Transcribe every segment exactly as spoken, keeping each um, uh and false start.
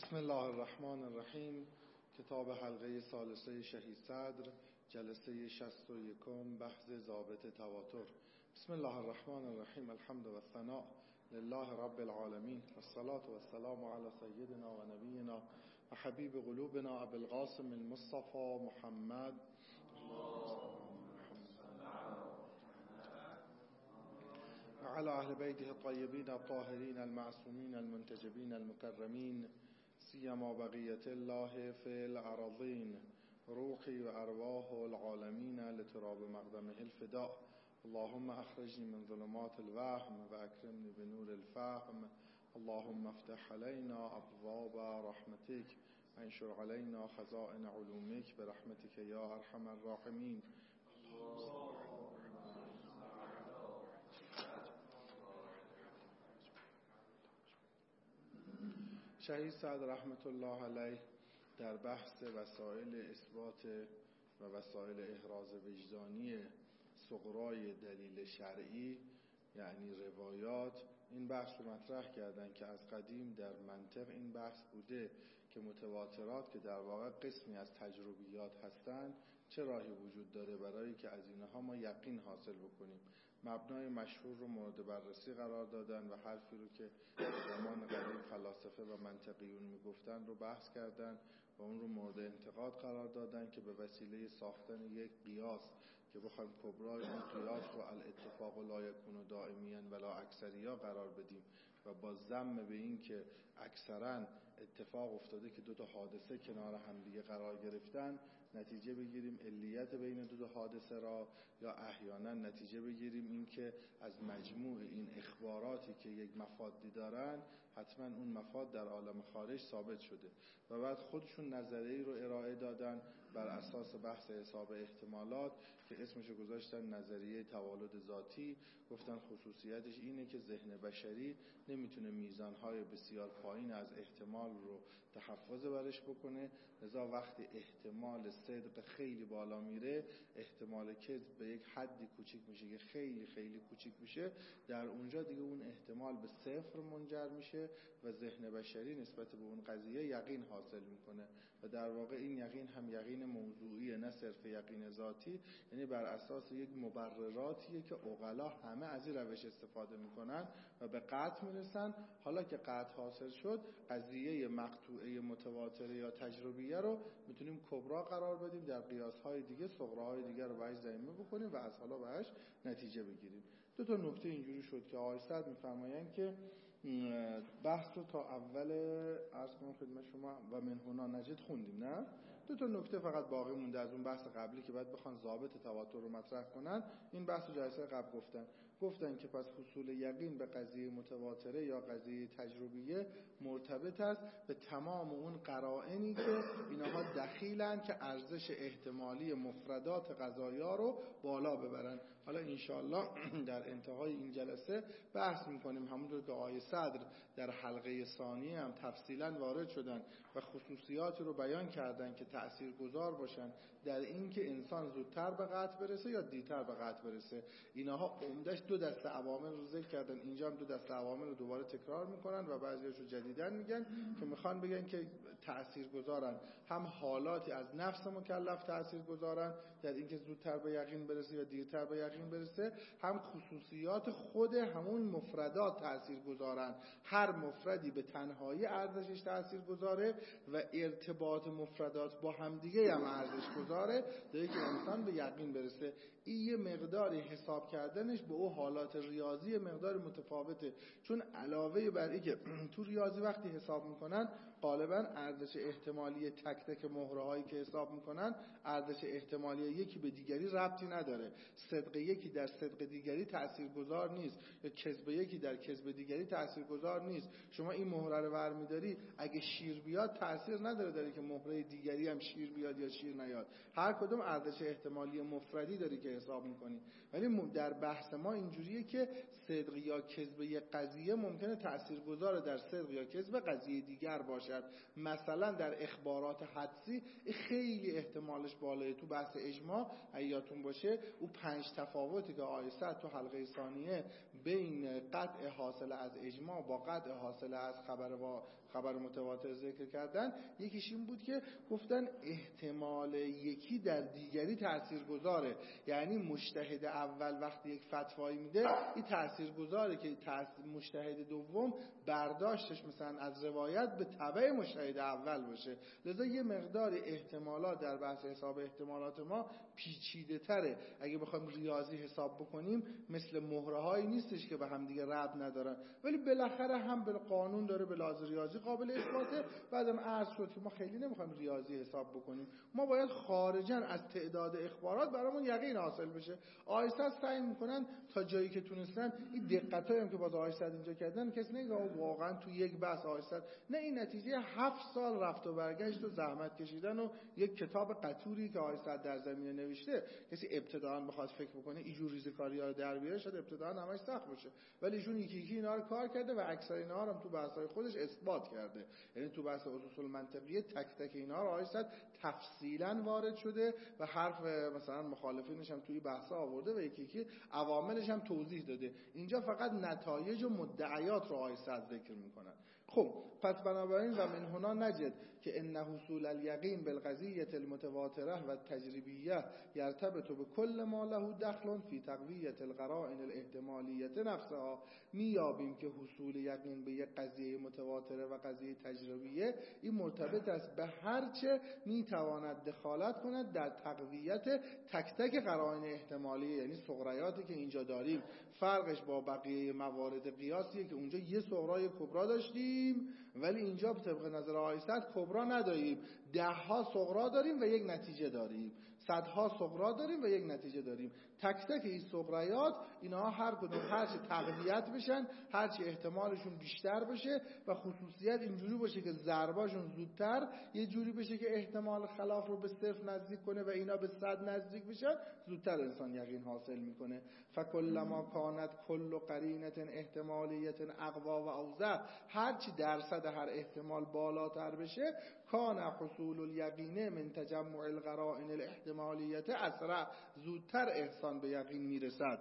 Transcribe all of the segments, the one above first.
بسم الله الرحمن الرحیم. کتاب حلقه ثالثه شهید صدر، جلسه شصت و یکم، بحث ضابط تواتر. بسم الله الرحمن الرحیم. الحمد و الثناء لله رب العالمین، والصلاة والسلام علی سیدنا و نبینا و حبیب قلوبنا ابی القاسم المصطفى محمد و علی اهل بیته الطیبین الطاهرین المعصومین المنتجبین المکرمین، سیما بقیت الله فی الارضین، روحی و ارواح العالمین لتراب مقدمه الفداء. اللهم اخرجنی من ظلمات الوهم و اکرمنی بنور الفهم. اللهم افتح علینا ابواب رحمتک و انشر علینا خزائن علومک برحمتک یا ارحم الراحمین. شهید صدر رحمت الله علیه در بحث وسایل اثبات و وسایل احراز وجدانی صغرای دلیل شرعی، یعنی روایات، این بحث رو مطرح کردن که از قدیم در منطق این بحث بوده که متواترات که در واقع قسمی از تجربیات هستند چه راهی وجود داره برای که از اینها ما یقین حاصل بکنیم. مبنای مشهور رو مورد بررسی قرار دادن و حرفی رو که زمان قدیم فلاسفه و منطقیون میگفتن رو بحث کردن و اون رو مورد انتقاد قرار دادن که به وسیله ساختن یک قیاس که بخوایم کبرای اون قیاس رو الاتفاق لا یکون دائمیا ولا اکثریا قرار بدیم و با ذم به این که اکثرا اتفاق افتاده که دو تا حادثه کنار هم دیگه قرار گرفتن، نتیجه بگیریم علیت بین دو تا حادثه را، یا احیانا نتیجه بگیریم این که از مجموع این اخباراتی که یک مفادی دارن حتما اون مفاد در عالم خارج ثابت شده. و بعد خودشون نظریه‌ای رو ارائه دادن بر اساس بحث حساب احتمالات که اسمشو گذاشتن نظریه توالد ذاتی. گفتن خصوصیتش اینه که ذهن بشری نمیتونه میزانهای بسیار پایین از احتمال رو تحفظ برش بکنه، لذا وقتی احتمال صدق خیلی بالا میره احتمال کذب به یک حدی کوچیک میشه که خیلی خیلی کوچیک میشه، در اونجا دیگه اون احتمال به صفر منجر میشه و ذهن بشری نسبت به اون قضیه یقین حاصل میکنه. و در واقع این یقین هم یقین موضوعیه، نه صرف یقین ذاتی، یعنی بر اساس یک مبرراتیه که عقلا همه از این روش استفاده میکنن و به قطع میرسن. حالا که قطع حاصل شد، قضیه مقطوعه متواتره یا تجربیه رو میتونیم کبرا قرار بدیم، در قیاس‌های دیگه صغراهای دیگه رو بهش ضمیمه بکنیم و از حالا بهش نتیجه بگیریم. دو تا نکته اینجوری شد که آقای صدر میفرمایند که بحث رو تا اول عرض کنم خدمت شما و من هنا نجد خوندیم، نه؟ دو تا نکته فقط باقی مونده از اون بحث قبلی که بعد بخوان ضابط تواتر رو مطرح کنن. این بحث رو جلسه قبل گفتن گفتن که پس حصول یقین به قضیه متواتره یا قضیه تجربیه مرتبط است به تمام اون قرائنی که اینها دخیلن که ارزش احتمالی مفردات قضایا رو بالا ببرن. حالا انشاءالله در انتهای این جلسه بحث میکنیم، همونطور که آقای صدر در حلقه ثانیه هم تفصیلا وارد شدن و خصوصیاتی رو بیان کردن که تأثیرگذار باشن در این که انسان زودتر به قطع برسه یا دیرتر به قطع برسه. اینها عمدش دو دسته عوامل رو ذکر کردن، اینجا هم دو دسته عوامل رو دوباره تکرار میکنن و بعضیاشو جدیدن میگن که میخوان بگن که تأثیرگذارن. هم حالاتی از نفس مکلف تأثیرگذارن در اینکه زودتر به یقین برسه یا دیرتر به یقین برسه، هم خصوصیات خود همون مفردات تأثیرگذارن. هر مفردی به تنهایی ارزشش تأثیرگذاره و ارتباط مفردات با همدیگه هم ارزش گذاره در که انسان به یقین برسه. این یه مقداری حساب کردنش به او حالات ریاضی مقدار متفاوته، چون علاوه بر این که تو ریاضی وقتی حساب میکنن غالبا ارزش احتمالی تک تک مهره هایی که حساب میکنن ارزش احتمالی یکی به دیگری ربطی نداره. صدق یکی در صدق دیگری تاثیرگذار نیست یا کذب یکی در کذب دیگری تاثیرگذار نیست. شما این مهره رو برمی‌داری، اگه شیر بیاد تاثیر نداره داره که مهره دیگری هم شیر بیاد یا شیر نیاد، هر کدوم ارزش احتمالی مفردی داری که حساب میکنی. ولی در بحث ما اینجوریه که صدق یا کذب یک قضیه ممکنه تاثیرگذار در صدق یا کذب قضیه دیگر باشد. مثلا در اخبارات حدسی خیلی احتمالش بالاه. تو بحث اجماع ایاتون باشه او پنج تفاوتی که آیه صد تو حلقه ثانیه بین قطع حاصل از اجماع با قطع حاصل از خبر و خبر متواتر ذکر کردن، یکیش این بود که گفتن احتمال یکی در دیگری تاثیرگذاره. یعنی مجتهد اول وقتی یک فتوایی میده این تاثیرگذاره که مجتهد دوم برداشتش مثلا از روایت به تبع مجتهد اول باشه. لذا یه مقدار احتمالات در بحث حساب احتمالات ما پیچیده تره. اگه بخوایم ریاضی حساب بکنیم مثل مهره هایی نیستش که به هم دیگه ربط ندارن، ولی بالاخره هم به قانون داره، به لحاظ ریاضی قابل اثباته. بعدم عرض شد که ما خیلی نمیخوایم ریاضی حساب بکنیم، ما باید خارجاً از تعداد اخبارات برامون یقین حاصل بشه. آیسته سعی میکنن تا جایی که تونستن این دقتایی هم که باز آیسته اینجا کردن کسی نگه واقعا تو یک بحث آیسته، نه، این نتیجه هفت سال رفت و برگشت و زحمت کشیدن و یک کتاب قطوری که آیسته در زمینه نوشته. کسی ابتداءً بخواد فکر بکنه اینجور ریزکاری‌ها رو در بیاره شاید ابتداءً همش سخت باشه، ولی ایشون یکی یکی اینا رو کار کرده و اکثر اینا رو هم تو بحث‌های خودش اثبات کرده. یعنی تو بحث اصول منطقیه تک تک اینا رو آیسته تفصیلاً وارد شده و حرف مثلا مخالفینش هم توی بحثا آورده و یکی یکی عواملش هم توضیح داده. اینجا فقط نتایج و مدعیات رو آیسته ذکر میکنن. خب پس بنابراین و من هنا نجد که ان حصول الیقین بالقضیه المتواتره و تجربیه یرتبط بكل ما له دخل فی تقویه القرائن الاحتمالیه نفسها. میابیم که حصول یقین به یک قضیه متواتره و قضیه تجربیه این مرتبط است به هر چه میتواند دخالت کند در تقویت تک تک قرائن احتمالیه. یعنی صغریاتی که اینجا داریم فرقش با بقیه موارد قیاسیه که اونجا یه صغرای کبرا داشتیم ولی اینجا طبق نظر آیسته کبرا نداریم، ده ها صغرا داریم و یک نتیجه داریم، صدها صغرا داریم و یک نتیجه داریم. تک تک این صغریات اینها هر کدوم هرچی تقویت بشن، هرچی احتمالشون بیشتر بشه و خصوصیت اینجوری باشه که ضرباشون زودتر یه جوری بشه که احتمال خلاف رو به صفر نزدیک کنه و اینا به صد نزدیک بشن، زودتر انسان یقین حاصل میکنه. فکلما کانت کل قرینه احتمالیه اقوا و اوضح، هرچی درصد هر احتمال بالاتر بشه کان حصول الیقین من تجمع القرائن الاحتمالیه اسرع، زودتر احسان به یقین میرسد.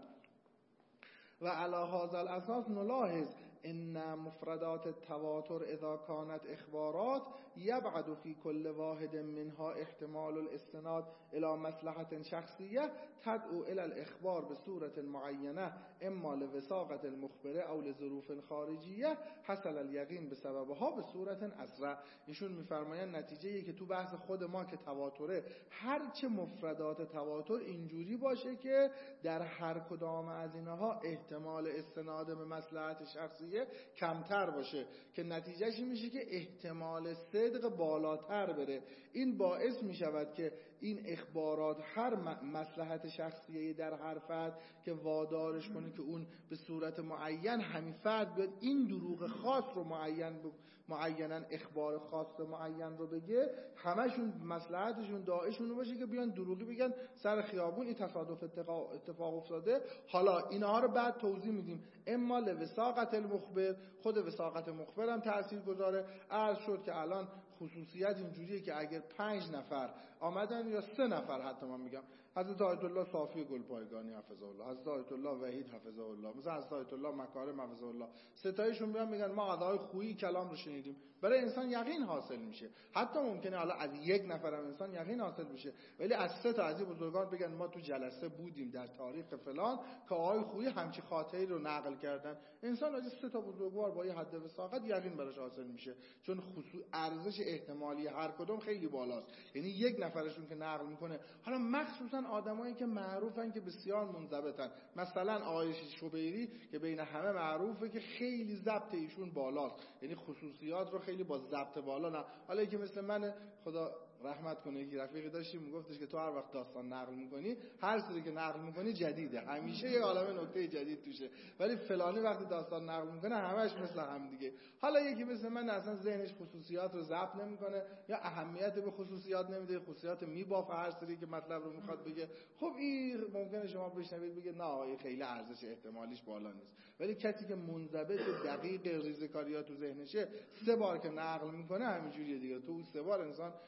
و علی هذا الاساس نلاحظ ان مفردات التواتر اذا كانت اخبارات يبعد في كل واحد منها احتمال الاستناد الى مصلحة شخصية تدعو الى الاخبار بصورة معينة اما لوثاقة المخبر او لظروف خارجية حصل اليقين بسببها بصورة اسرع. ایشون میفرمایند نتیجه ای که تو بحث خود ما که تواتره، هرچه مفردات تواتر اینجوری باشه که در هر کدام از اینها احتمال استناد به مصلحت شخصی کمتر باشه که نتیجهش میشه که احتمال صدق بالاتر بره. این باعث میشود که این اخبارات هر مصلحت شخصیه در هر فرد که وادارش کنه که اون به صورت معین همین فرد بیاد این دروغ خاص رو معین ب... معیناً اخبار خاص معین رو بگه، همشون مصلحتشون داعشون باشه که بیان دروغی بگن سر خیابون این تصادف اتفاق افتاده. حالا اینها رو بعد توضیح میدیم. اما لوثاقت المخبر، خود وثاقت مخبر هم تأثیر گذاره. عرض شد که الان خصوصیت اینجوریه که اگر پنج نفر آمدن یا سه نفر حتی من میگم حضرت آیت الله صافی گلپایگانی حفظه الله، حضرت آیت الله وحید حفظه الله، مثلا حضرت آیت الله مکارم حفظه الله، ستایشون میان میگن ما ادعای خویی کلام رو شنیدیم، برای انسان یقین حاصل میشه. حتی ممکنه حالا از یک نفر هم انسان یقین حاصل بشه، ولی از سه تا از این بزرگان بگن ما تو جلسه بودیم در تاریخ فلان که آقای خویی همچی خاطری رو نقل کردن، انسان از سه تا بزرگوار با یه حد وثاقت یقین براش حاصل میشه، چون خصوص ارزش احتمالی هر کدوم خیلی بالاست. یعنی یک نفرشون که نقل میکنه، حالا مخصوصا آدمایی که معروفن که بسیار منضبطن، مثلا آقای شبیری که بین همه معروفه که خیلی ضبط ایشون بالاست، یعنی خصوصیات رو خیلی با ضبط بالا نه. حالا که مثل من خدا رحمت کنه یکی رفیقی داشتیم میگفتش که تو هر وقت داستان نقل میکنی هر چیزی که نقل میکنی جدیده، همیشه یه عالمه نکته جدید توشه، ولی فلانی وقتی داستان نقل میکنه همش مثل هم دیگه. حالا یکی مثل من اصلا ذهنش خصوصیات رو ضبط نمیکنه یا اهمیت به خصوصیات نمیده، خصوصیات میبافه هر سری که مطلب رو میخواد بگه. خب این ممکنه شما بشنوید بگید نه این خیلی ارزش احتمالیش بالا نیست، ولی کسی که منضبط دقیق ریزکاریات تو ذهنشه سه بار که نقل میکنه همینجوریه دیگه، تو سه بار انسان یقین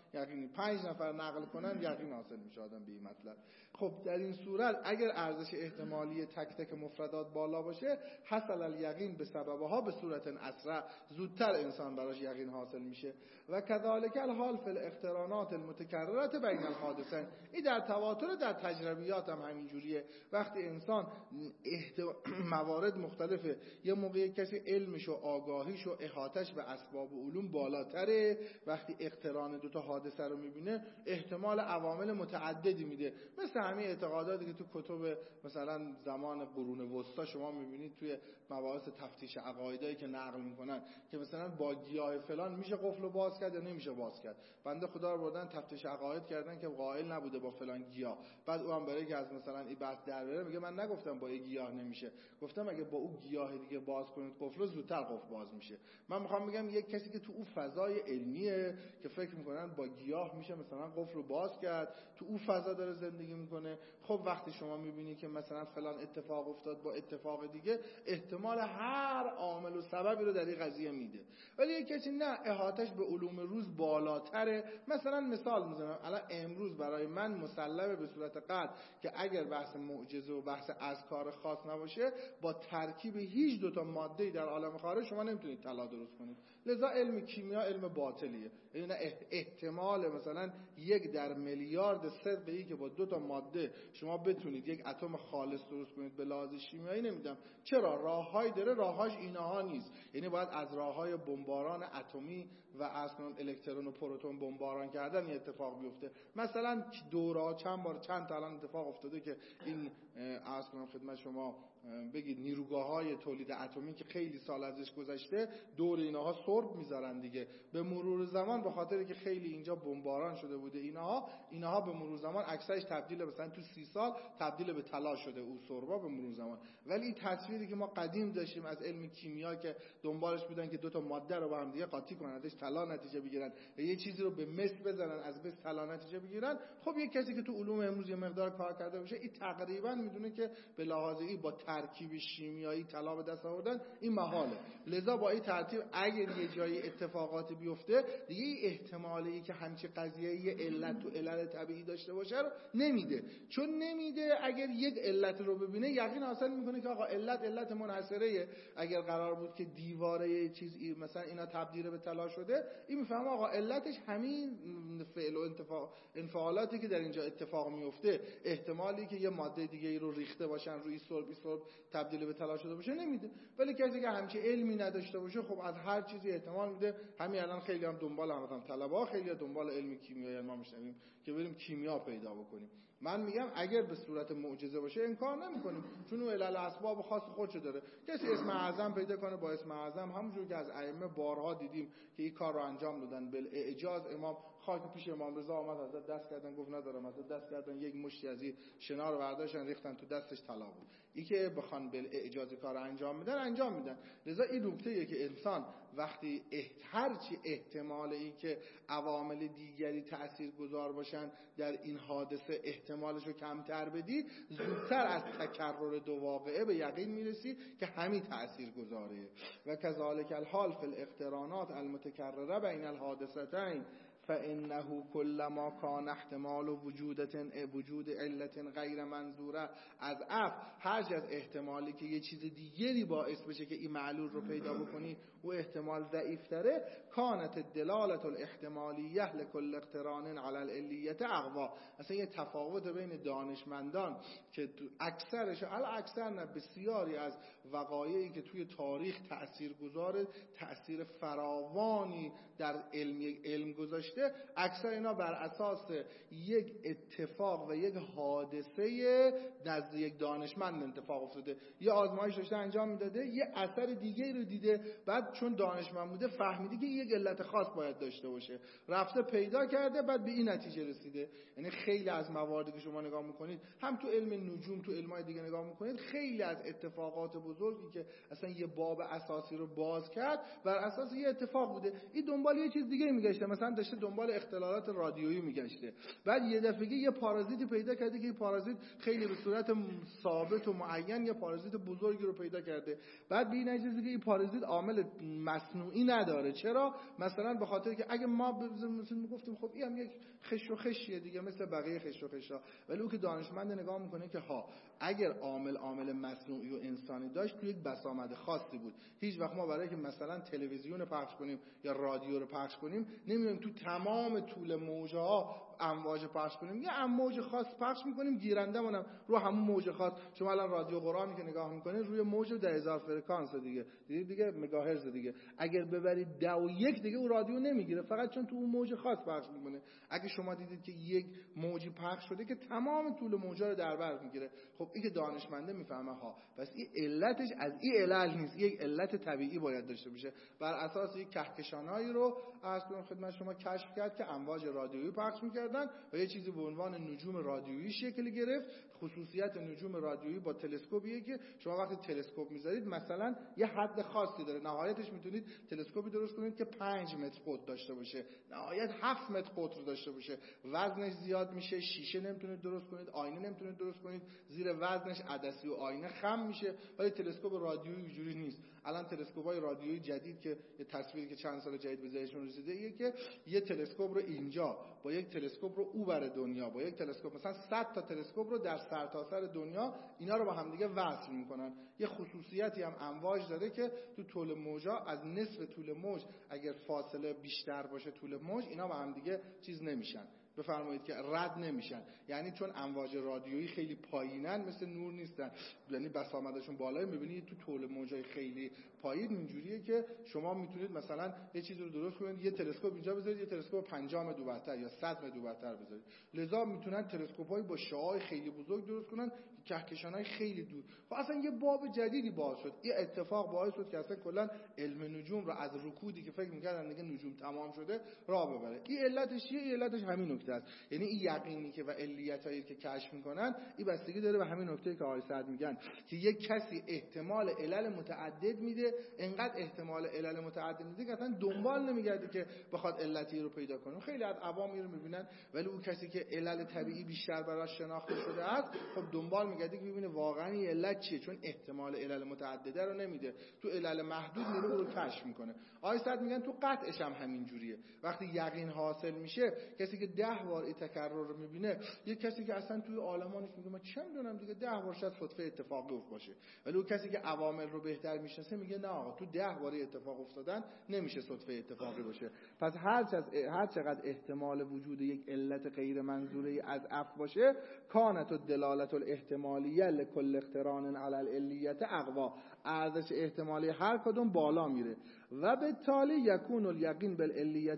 یقینی، پنج نفر نقل کنن یقین حاصل میشه آدم به این مطلب. خب در این صورت اگر ارزش احتمالی تک تک مفردات بالا باشه، حصل الیقین به سببها به صورت اسرع، زودتر انسان براش یقین حاصل میشه. و کذالک الحال فی الاقترانات المتکرره بین الحادثین، این در تواتر در تجربیات هم همین جوریه. وقتی انسان احت... موارد مختلفه، یه موقع کسی علمش و آگاهیش و احاطش به اسباب و علوم بالاتره، وقتی اقتران دو تا حادثه رو میبینه احتمال عوامل متعددی میده. مثل همین اعتقاداتی که تو کتب مثلا زمان قرون وسطا شما میبینید توی مباحث تفتیش عقایدایی که نقل میکنن که مثلا با گیاه فلان میشه قفل باز کرد یا نمیشه باز کرد. بنده خدا رو بردن تفتیش عقاید کردن که قائل نبوده با فلان گیاه، بعد او هم برای که از مثلا این بحث در بره میگه من نگفتم با این گیاه نمیشه، گفتم اگه با اون گیاه دیگه باز کنید قفل زودتر قفل باز میشه. من میخوام بگم یک کسی که تو اون فضای علمیه که فکر میکنن با گیاه میشه مثلا قفل رو باز کرد، تو اون فضا داره زندگی میکنه، خب وقتی شما میبینی که مثلا فلان اتفاق افتاد با اتفاق دیگه، احتمال هر عامل و سببی رو در این قضیه میده. ولی یک کسی نه، احاطش به علوم روز بالاتره. مثلا مثال میزنم، الان امروز برای من مسلمه به صورت قطع که اگر بحث معجزه و بحث اذکار خاص نباشه، با ترکیب هیچ دو تا ماده در عالم خارج شما نمیتونید طلا درست کنید. لذا علم کیمیا علم باطلیه. یعنی احتمال مثلا یک در میلیارد صدقی که با دو تا ماده شما بتونید یک اتم خالص درست کنید به لحاظ شیمیایی نمیدم. چرا؟ راههایی داره، راهاش اینها نیست. یعنی باید از راههای بمباران اتمی و اصلا الکترون و پروتون بمباران کردن این اتفاق بیفته. مثلا دورا چند بار چند تا الان اتفاق افتاده که این اصلا خدمت شما بگید نیروگاه‌های تولید اتمی که خیلی سال ازش گذشته دور اینها سرب میذارن دیگه. به مرور زمان به خاطر که خیلی اینجا بمباران شده بوده اینها اینها به مرور زمان اکثرش تبدیل مثلا تو سی سال تبدیل به طلا شده اون سربا به مرور زمان. ولی این تصویری که ما قدیم داشتیم از علم کیمیا که دنبالش بودن که دو تا ماده رو با هم دیگه قاطی کنن ازش طلا نتیجه بگیرن یا یه چیزی رو به مس بزنن از مس طلا نتیجه بگیرن، خب یه کسی که تو علوم امروز یه مقدار کار کرده باشه این تقریبا میدونه که به لحاظ این با ترکیب شیمیایی طلا به دست آوردن این محاله. لذا با این ترتیب اگر یه جایی اتفاقاتی بیفته دیگه احتمالی که همچین قضیه یه علت تو علل طبیعی داشته باشه رو نمیده. چون نمیده اگر یک علت رو ببینه یقین حاصل میکنه که آقا علت علت منحصره. اگر قرار بود که دیواره یه چیز مثلا اینا تبدیل به طلا شده، این میفهمه آقا علتش همین فعل و انفعالاتی که در اینجا اتفاق میفته. احتمالی که یه ماده دیگه ای رو ریخته باشن روی سرب سرب تبدیل به طلا شده باشه نمیده. ولی کسی که همچین علمی نداشته باشه خب از هر چیزی احتمال میده. همین الان خیلی هم دنبال هم مثلا طلبه خیلی دنبال علم کیمیایی ما میشنویم که بریم کیمیا پیدا بکنیم. من میگم اگر به صورت معجزه باشه انکار نمیکنیم، چون اون علل اسباب خاص خودشو داره. کسی اسم اعظم پیدا کنه با اسم اعظم، همونجور که از ائمه بارها دیدیم که این کار رو انجام دادن بالاعجاز. امام خاک پیش امام رضا آمد ازت دست کردن گفت ندارم، ازت دست کردن یک مشتی از این شنا رو برداشتن ریختن تو دستش طلا بود. این که بخوان بالاعجاز کار انجام میدن انجام میدن. لذا این نکته که انسان وقتی هر چی احتمال این که عوامل دیگری تاثیرگذار باشن در این حادثه احتمالش رو کمتر بدی، زودتر از تکرر دو واقعه به یقین میرسی که همین تاثیرگذاره. و کذالک الحال فی الاقترانات المتکرره بین الحادثتین فانه كلما كان احتمال وجودت وجود علت غیر منظوره از اف، هر از احتمالی که یه چیز دیگری باعث بشه که این معلول رو پیدا بکنی و احتمال ضعیف‌تره، کانت الدلاله الاحتمالیه لكل اقتران علی العلیه اقوا. اصلا یه تفاوت بین دانشمندان که اکثرش علی اکثر نه بسیاری از وقایعی که توی تاریخ تاثیرگذار تاثیر فراوانی در علم علم گذاشته، اکثر اینا بر اساس یک اتفاق و یک حادثه نزد یک دانشمند اتفاق افتاده. یه آزمایش داشته انجام میداده، یه اثر دیگه رو دیده، بعد چون دانشمند بوده فهمیده که یک علت خاص باید داشته باشه، رفته پیدا کرده، بعد به این نتیجه رسیده. یعنی خیلی از مواردی که شما نگاه میکنید، هم تو علم نجوم تو علمای دیگه نگاه میکنید، خیلی از اتفاقات بزرگی که اصلا یه باب اساسی رو باز کرد بر اساس یه اتفاق بوده. این دنبال یه چیز دیگه میگشته، مثلا داشته دنبال اختلالات رادیویی میگشته. بعد یه دفعه یه پارازیتی پیدا کرده که این پارازیت خیلی به صورت ثابت و معین یه پارازیت بزرگی رو پیدا کرده. بعد به این نتیجه که این پارازیت عامل مصنوعی نداره. چرا؟ مثلا به خاطر که اگه ما مثلا میگفتیم خب این هم یک خش و خشیه دیگه مثل بقیه خش و خشا، ولی اون که دانشمند نگاه میکنه که ها اگر عامل عامل مصنوعی و انسانی داشت تو یک بسامد خاصی بود. هیچ وقت ما برای که مثلا تلویزیون پخش کنیم یا رادیو رو پخش کنیم نمیایم تو تمام طول موج‌ها امواج پخش کنیم، یه امواج خاص پخش میکنیم، گیرندمونم رو همون موج خاص. شما الان رادیو قرآنی که نگاه میکنید روی موج ده هزار فرکانس دیگه دیگه دیگه مگاهرتز دیگه، اگر ببرید ده و یک دیگه اون رادیو نمیگیره، فقط چون تو اون موج خاص پخش میکنه. اگه شما دیدید که یک موجی پخش شده که تمام طول موجا رو در بر میگیره، خب این که دانشمنده میفهمه ها پس این علتش از این علل نیست، یک علت طبیعی باید داشته باشه. بر اساس یک کهکشانایی رو از خدمت شما کشف کرد که امواج رادیویی پخش میکردن و یه چیزی به عنوان نجوم رادیویی شکل گرفت. خصوصیت نجوم رادیویی با تلسکوپیه که شما وقتی تلسکوپ میذارید مثلا یه حد خاصی داره، نهایتش میتونید تلسکوپی درست کنید که پنج متر قطر داشته باشه، نهایت هفت متر قطر داشته باشه، وزنش زیاد میشه، شیشه نمیتونید درست کنید، آینه نمیتونید درست کنید، زیر وزنش عدسی و آینه خم میشه. ولی تلسکوپ رادیویی اینجوری نیست. الان تلسکوپ‌های رادیویی جدید که یه تصویری که چند سال جدید به ذهنشون رسیده ایه که یه تلسکوپ رو اینجا با یک تلسکوپ رو اونور دنیا با یک تلسکوپ مثلا صد تا تلسکوپ رو در سرتاسر سر دنیا اینا رو با هم دیگه وصل میکنن. یه خصوصیتی هم امواج داره که تو طول موجا از نصف طول موج اگر فاصله بیشتر باشه طول موج اینا با هم دیگه چیز نمیشن، بفرمایید که رد نمیشن. یعنی چون امواج رادیویی خیلی پایینن مثل نور نیستن، یعنی بسامدشون بالایی، میبینید تو طول موجای خیلی پایین اینجوریه که شما میتونید مثلا یه چیزی رو درست کنید، یه تلسکوپ اینجا بذارید، یه تلسکوپ پنجاه متر دورتر یا صد متر دورتر بذارید. لذا میتونن تلسکوپ‌های با شعاع خیلی بزرگ درست کنن، کهکشان‌های خیلی دور. خب اصلا یه باب جدیدی باز شد. این اتفاق باعث شد که اصلا کلا علم نجوم رو از رکودی که فکر می‌کردن دیگه نجوم تمام شده راه ببره. این علتش چیه؟ این علتش همین نکته است. یعنی این یقینی که و علیتایی که کشف می‌کنن این بستگی داره به همین نکته که آقای سعد میگن که یک کسی احتمال علل متعدد میده، انقدر احتمال علل متعدد میده که اصلا دنبال نمیگرده که بخواد علتی رو پیدا کنه. خیلی از عوامی رو می‌بینن ولی اون کسی که علل طبیعی بیشتر براش شناخته شده است خب دنبال میگرده که ببینه واقعا این علت چیه، چون احتمال علل متعدده رو نمیده، تو علل محدود میره اون رو کشف میکنه. آقای سعد میگن تو قطعش هم همین جوریه. وقتی یقین حاصل میشه کسی که ده بار این تکرر رو میبینه، یک کسی که اصلا توی عالمانش میگه من چه میدونم دیگه ده بار شاید صدفه اتفاقی افتاد باشه، ولی اون کسی که عوامل رو بهتر میشناسه میگه نه آقا تو ده بار اتفاق افتادن نمیشه صدفه اتفاقی باشه. پس هر هر چقدر احتمال وجود یک علت غیر منظوره از اف باشه کانت و دلالت الاحتمالیه لکل اقتران علی العلیت اقوا، ارزش احتمالی هر کدوم بالا میره و به تالی یکون الیقین بالعلیت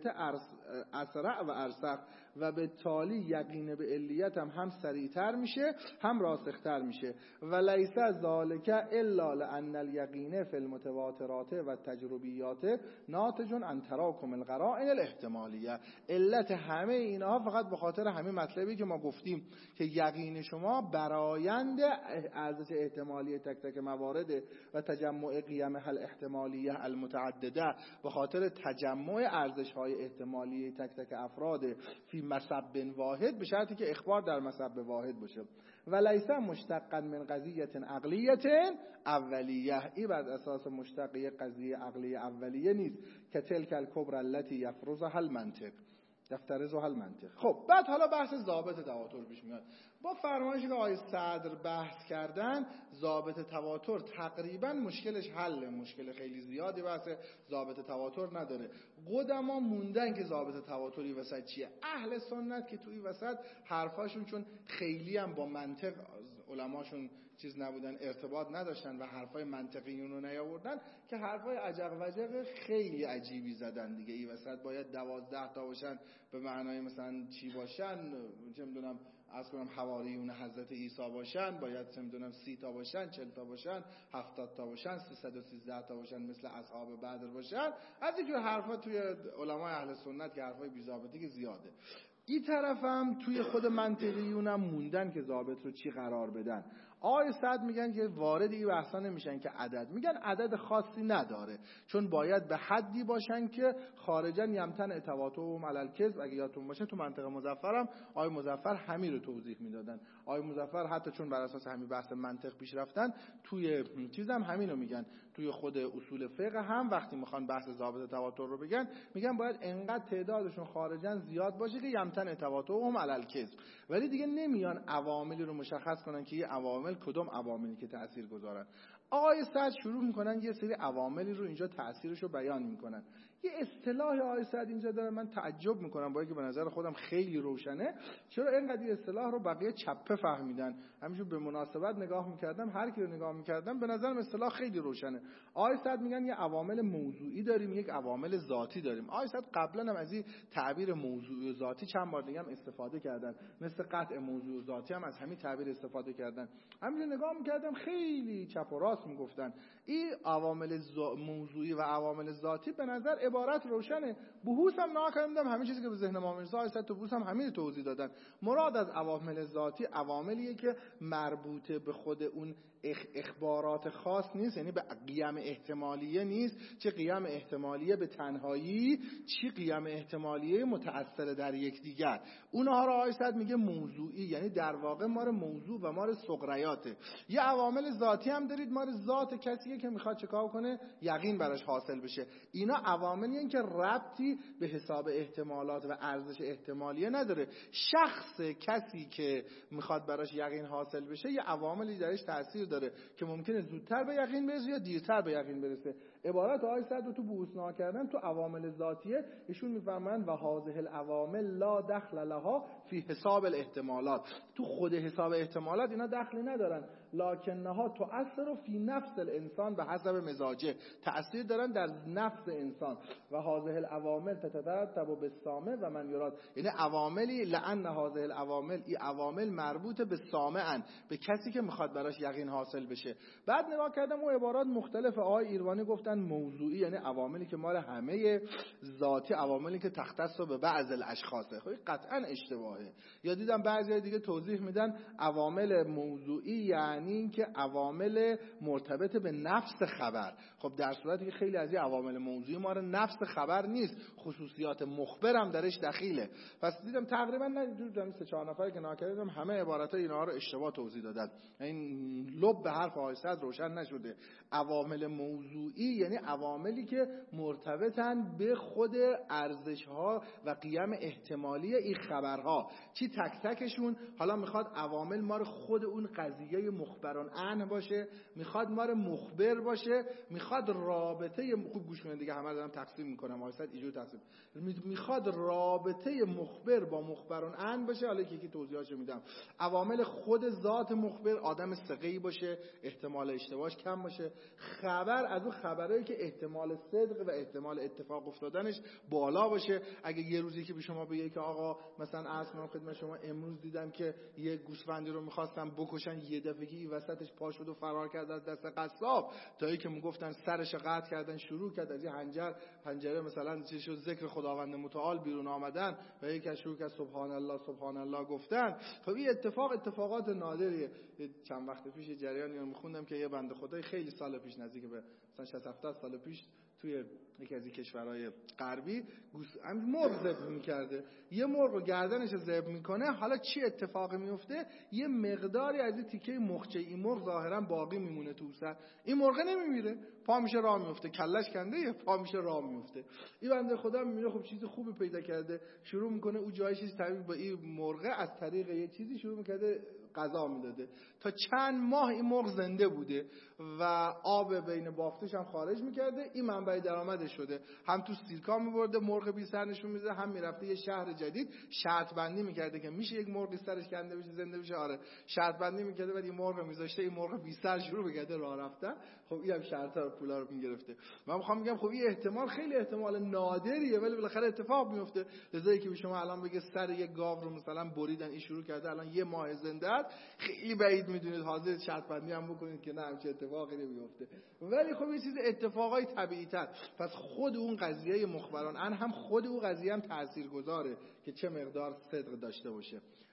اسرع و ارسخ، و به تالی یقین به علیت هم هم سریعتر میشه هم راسختر میشه. و لیس ذالک الا لان الیقین فی المتواترات و تجربیات ناتج عن تراکم القرائن الاحتمالیه. علت همه اینها فقط به خاطر همین مطلبی که ما گفتیم که یقین شما برآیند ارزش احتمالی تک تک موارد و تجمع قیمها الاحتمالیه المتعدده، به خاطر تجمع ارزش های احتمالی تک تک افراد فی مسب واحد، به شرطی که اخبار در مسب واحد باشه. و لیس مشتقا من قضیه عقلیه اولیه، این بر اساس مشتقی قضیه عقلی اولیه نیست که تلک الکبر التي یفرضها المنطق یفترضها المنطق. خب بعد حالا بحث ضابط تواتر پیش میاد. با فرمایشی که آقای صدر بحث کردن ضابط تواتر تقریبا مشکلش حل، مشکل خیلی زیادی بحث ضابط تواتر نداره. قدما موندن که ضابط تواتری وسط چیه. اهل سنت که توی وسط حرفاشون چون خیلی هم با منطق علماشون چیز نبودن، ارتباط نداشتن و حرفای منطقی اونو نیاوردن، که حرفای عجق وجق خیلی عجیبی زدن دیگه. این وسط باید دوازده تا باشن به معنای مثلا چی باشن، چه میدونم از کنم حواریون حضرت عیسی باشن، باید چه میدونم سی تا باشن، چهل تا باشن، هفتاد تا باشن، سیصد و سیزده تا باشن مثل اصحاب بدر باشن. از اینجور حرفا توی علمای اهل سنت که حرفای بی ضابطگی زیاده. این طرفم توی خود منطقیونم موندن که ضابط رو چی قرار بدن. آقای سعد میگن که وارد این بحثا نمیشن که عدد، میگن عدد خاصی نداره، چون باید به حدی باشن که خارجا یمتن تواتر و ملل کذب. اگه یادتون باشه تو منطقه مظفرم آقای مظفر همین رو توضیح میدادن. آقای مظفر حتی چون بر اساس همین بحث منطق پیش رفتن، توی چیزم همین رو میگن، توی خود اصول فقه هم وقتی میخوان بحث ضابط تواتر رو بگن، میگن باید انقدر تعدادشون خارجا زیاد باشه که یمتن تواتر و ملل کذب. ولی دیگه نمیان عواملی رو مشخص کنن که این عوامل کدوم عواملی که تأثیر گذارن. آقای سعد شروع میکنن یه سری عواملی رو اینجا تأثیرش رو بیان میکنن. یه اصطلاح آقای سعد اینجا داره، من تعجب میکنم با اینکه به نظر خودم خیلی روشنه، چرا اینقدر این اصطلاح رو بقیه چپه فهمیدن. همینجور به مناسبت نگاه میکردم، هر کی رو نگاه میکردم به نظرم اصطلاح خیلی روشنه. آقای سعد میگن یه عوامل موضوعی داریم، یک عوامل ذاتی داریم. آقای سعد قبلا هم از این تعبیر موضوعی و ذاتی چند بار دیگه هم استفاده کردن، مثل قطع موضوع و ذاتی هم از همین تعبیر استفاده کردن. همینجور نگاه میکردم خیلی چپ و راست میگفتن. این عوامل موضوعی و عوامل ذاتی به نظر عبارت روشنه. بحوث هم ناکردم، همین چیزی که به ذهن ما میرسه آقای سعد تو بحوث هم همین توضیح دادن. مراد از عوامل ذاتی عواملیه که مربوطه به خود اون اخبارات خاص نیست، یعنی به قیام احتمالیه نیست، چه قیام احتمالیه به تنهایی، چه قیام احتمالیه متأثر در یکدیگر. اونها رو آقای سعد میگه موضوعی، یعنی در واقع مار موضوع و مار سغریاته. یه عوامل ذاتی هم دارید، مار ذات کسیه که میخواد چیکار کنه، یقین براش حاصل بشه. اینا عواملی هستن که ربطی به حساب احتمالات و ارزش احتمالیه نداره. شخص کسی که میخواد براش یقین حاصل بشه یه عواملی درش تاثیر داره که ممکنه زودتر به یقین برسه یا دیرتر به یقین برسه. عبارت آقای سعد رو تو بوسنا کردن تو عوامل ذاتیه، ایشون میفرمایند و هذه العوامل لا دخل لها فی حساب الاحتمالات. تو خود حساب احتمالات اینا دخلی ندارن، لکنها تؤثر فی نفس الانسان به حسب مزاجه، تأثیر دارن در نفس انسان. و هذه العوامل تترتب بالسامع و من یراد، یعنی عواملی لان هذه العوامل، این عوامل مربوط به سامعن، به کسی که میخواد براش یقین حاصل بشه. بعد نگاه کردم و عبارات مختلف آقای ایروانی گفتن موضوعی، یعنی عواملی که مال همه، ذاتی عواملی که تختص به بعض الاشخاصه. خب قطعا اشتباهه. یا دیدم بعضی دیگه توضیح میدن عوامل موضوعی یعنی که عوامل مرتبط به نفس خبر. خب در صورتی که خیلی از این عوامل موضوعی ما رو نفس خبر نیست، خصوصیات مخبر هم درش دخیله. پس دیدم تقریبا نه سه چهار نفری که ناکردم همه عبارات اینا رو اشتباه توضیح دادن. این لب به حرف آقای سعد روشن نشده. عوامل موضوعی یعنی عواملی که مرتبطن به خود ارزش ها و قیم احتمالی این خبرها، چی تک تکشون. حالا میخواد عوامل ما رو خود اون قضیه مخبران عنه باشه، میخواد ما رو مخبر باشه، میخواد رابطه، خوب گوش کنید دیگه همه رو دارم تقسیم میکنم آقای سعد اینجوری تقسیم، میخواد رابطه مخبر با مخبران عنه باشه. حالا یکی یکی توضیحاشو میدم. عوامل خود ذات مخبر، آدم ثقه‌ای باشه، احتمال اشتباهش کم باشه، خبر از اون خبرایی که احتمال صدق و احتمال اتفاق افتادنش بالا باشه. اگه یه روزی که به شما بگه که آقا مثلا عرض کنم خدمت شما امروز دیدم که یه گوسفندی رو می‌خواستن بکشن، یه دفعه‌ای وسطش پا شد و فرار کرد از دست قصاب، تا اینکه میگفتن سرش قطع کردن، شروع کرد از این حنجر پنجره مثلا چه شد ذکر خداوند متعال بیرون آمدن و یکی شروع کرد سبحان الله سبحان الله گفتن. خب این اتفاق اتفاقات نادریه. چند وقت پیش یه جریانی رو می‌خوندم که یه بنده خدای خیلی سال پیش، نزدیک به مثلا شصت هفتاد سال پیش، توی یکی از این کشورهای غربی مرغ ذبح می‌کرده. یه مرغ رو گردنش ذبح می‌کنه، حالا چی اتفاقی میفته؟ یه مقداری از این تیکه مخچه این مرغ ظاهرا باقی میمونه تو سر. این مرغ نمیمیره، پا میشه راه میفته، کلش کنده یه پا میشه راه میفته. این بنده خدا میبینه خب چیز خوبی پیدا کرده، شروع میکنه او جای چیز طبیعی با این مرغ از طریق یه چیزی شروع میکرده غذا میداده. تا چند ماه این مرغ زنده بوده و آب بین بافتش هم خارج میکرده. این منبع درآمدش شده. هم تو سیرکا میبرده مرغ بی سر نشون میده، هم میرفته یه شهر جدید شرط بندی میکرده که میشه یک مرغ سرش کنده بشه زنده بشه. آره شرط بندی میکرده، بعد این مرغ میذاشته، این مرغ بی سر شروع میکرده راه رفتن. خب اینم شرطا رو پولا رو میگرفته. من میخوام بگم خب این احتمال خیلی احتمال نادریه ولی بالاخره اتفاق میفته. لذا که به شما الان بگه سر یک گاو رو مثلا بریدن، این شروع کرده الان یه ماه زنده است، خیلی بعید میدونید حاضر شرط بندی هم بکنید که نه همچین اتفاقی نمیفته. ولی خب این چیز اتفاقای طبیعی تر. پس خود اون قضیه مخبران ان هم خود اون قضیه هم تاثیرگذاره که چه مقدار صدق داشته باشه.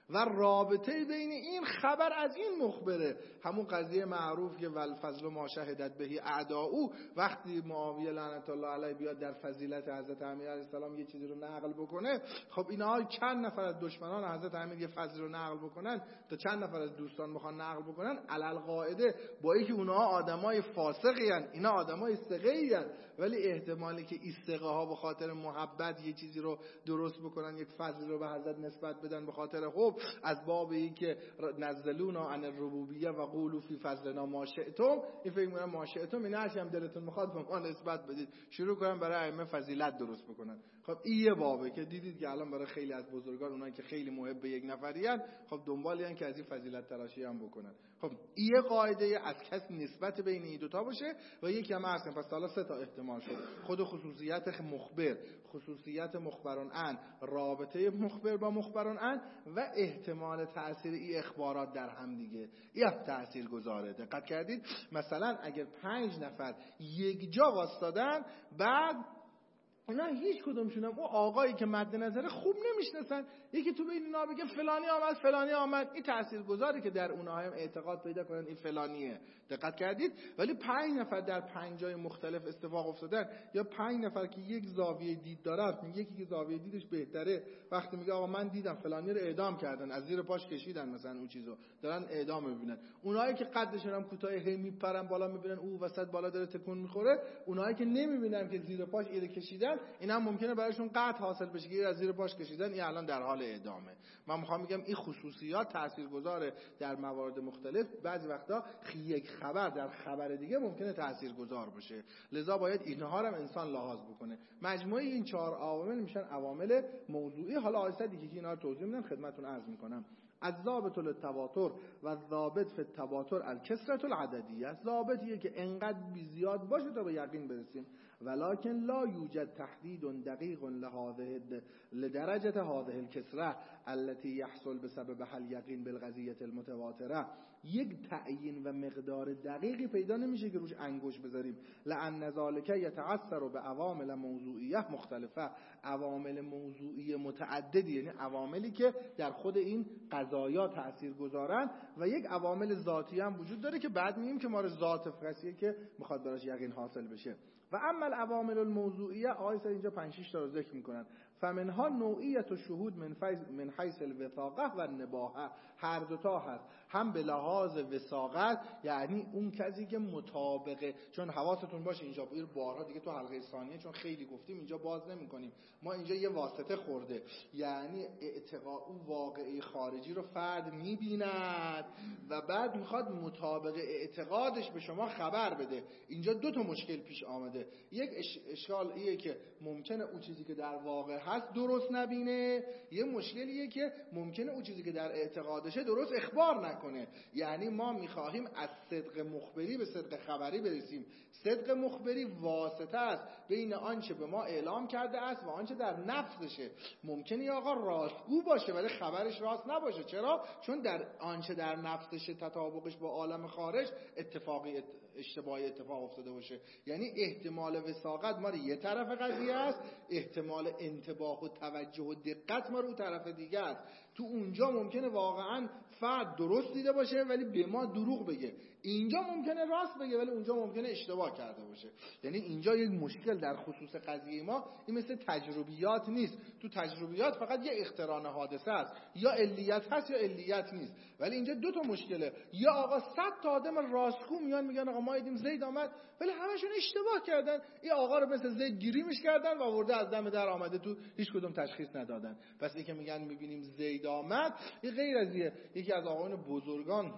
و رابطه بین این خبر از این مخبره، همون قضیه معروف که والفضل ما شهدت بهی اعداؤه، وقتی معاویه لعنت الله علیه بیاد در فضیلت حضرت امیر علیه السلام یه چیزی رو نقل بکنه، خب اینها چند نفر از دشمنان حضرت امیر یه فضل رو نقل بکنن تا چند نفر از دوستان میخوان نقل بکنن، علل قاعده با اینکه اونها آدمای فاسقی ان، اینا آدمای ثقه‌ای ان، ولی احتمالی که این ثقه ها به خاطر محبت یه چیزی رو درست بکنن، یک فضل رو به حضرت نسبت بدن به خاطر حب، از باب این که نزلونا عن الربوبیه و قولوا فی فضلنا ما شئتم، این فکر می‌کنن ما شئتم این هرچی هم دلتون میخواد به ما نسبت بدید، شروع کنن برای ائمه فضیلت درست بکنن. خب این یه بابه که دیدید که الان برای خیلی از بزرگان، اونایی که خیلی محب یک نفریان، خب دنبالی ان که از این فضیلت تراشی هم بکنن. خب این یه قاعده از کسی نسبت بین این دو تا باشه و یکی هم هست. پس حالا سه تا احتمال شد: خود خصوصیت مخبر، خصوصیت مخبران عن، رابطه مخبر با مخبران عن، و احتمال تأثیر این اخبارات در هم دیگه. این هم تأثیر گذاره. دقت کردید؟ مثلا اگر پنج نفر یک جا واسطادن، بعد اونا هیچ کدومشون اون آقایی که مد نظر خوب نمیشناسن، یکی تو بین اینا بگه فلانی آمد فلانی آمد، این تاثیرگذاره که در اونها هم اعتقاد پیدا کنن این فلانیه. دقت کردید؟ ولی پنج نفر در پنج جای مختلف اتفاق افتادن، یا پنج نفر که یک زاویه دید دارن، یکی که زاویه دیدش بهتره، وقتی میگه آقا من دیدم فلانی رو اعدام کردن، از زیر پاش کشیدن مثلا اون چیزو، دارن اعدام میبینن، اونایی که قدشون هم کوتاه هی میپرن بالا میبینن او وسط بالا داره تکون میخوره، اونایی که نمیبینن که زیر پاش ایره کشیدن، اینا هم ممکنه برایشون قطع حاصل بشه که از زیر پاش کشیدن، این الان در حال اعدامه. من میخوام بگم این خصوصیات تاثیرگذاره در موارد مختلف. بعضی وقتا یک خبر در خبر دیگه ممکنه تاثیرگذار باشه، لذا باید اینها رو هم انسان لحاظ بکنه. مجموعه این چهار عوامل میشن عوامل موضوعی. حالا آیسته دیگه که اینا رو توضیح میدم خدمتتون عرض میکنم. الضابط للتواتر و الضابط فی التواتر الکثرة العددیه. ضابطیه که انقدر زیاد باشه تا به یقین برسیم، ولکن لا یوجد تحدید دقیق لهذه لدرجه هذه الكثره التي يحصل بسبب حل یقین بالقضیه المتواتره. یک تعیین و مقدار دقیقی پیدا نمیشه که روش انگوش بذاریم. لأن ذلك يتعثر بعوامل موضوعیه مختلفه. عوامل موضوعی متعددی، یعنی عواملی که در خود این قضایا تأثیر گذارن، و یک عوامل ذاتی هم وجود داره که بعد میگیم که ما رو ذات کسیه که میخواد براش یقین حاصل بشه. و اما العوامل الموضوعیه، آیه اینجا پنج شش تا رو ذکر میکنن. فمنها نوعیت الشهود من من حیث الوثاقه و النباهه. هر دو تا هست، هم به لحاظ وثاقت، یعنی اون کسی که مطابقه، چون حواستون باشه اینجا بیر بارها دیگه تو حلقه ثانیه چون خیلی گفتیم اینجا باز نمی‌کنیم، ما اینجا یه واسطه خورده، یعنی اعتقاد اون واقعی خارجی رو فرد می‌بیند و بعد میخواد مطابق اعتقادش به شما خبر بده. اینجا دو تا مشکل پیش آمده. یک اشکال ایه که ممکنه اون چیزی که در واقع هست درست نبینه، یه مشکلیه که ممکنه اون چیزی که در اعتقادشه درست اخبار نکنه. یعنی ما میخواهیم از صدق مخبری به صدق خبری برسیم. صدق مخبری واسطه است بین آنچه به ما اعلام کرده است و آنچه در نفسشه. ممکنه آقا راستگو باشه ولی خبرش راست نباشه. چرا؟ چون در آنچه در نفسشه تطابقش با عالم خارج اتفاقی اشتباهی اتفاق افتاده باشه. یعنی احتمال وثاقت ما رو یه طرف قضیه است، احتمال انتباه و توجه و دقت ما رو طرف دیگه است. تو اونجا ممکنه واقعا فرد درست دیده باشه ولی به ما دروغ بگه، اینجا ممکنه راست بگه ولی اونجا ممکنه اشتباه کرده باشه. یعنی اینجا یک مشکل در خصوص قضیه ما این مثل تجربیات نیست. تو تجربیات فقط یه اقتران حادثه است، یا علیت هست یا علیت نیست. ولی اینجا دو تا مشکله. یا آقا صد تا آدم راستگو میان میگن آقا ما دیدیم زید آمد ولی همشون اشتباه کردن. این آقا رو مثل زید گیریمش کردن و آورده از دم در آمده تو، هیچ کدوم تشخیص ندادن. پس اینکه که میگن میبینیم زید آمد، این غیر از یکی از آقایان بزرگان،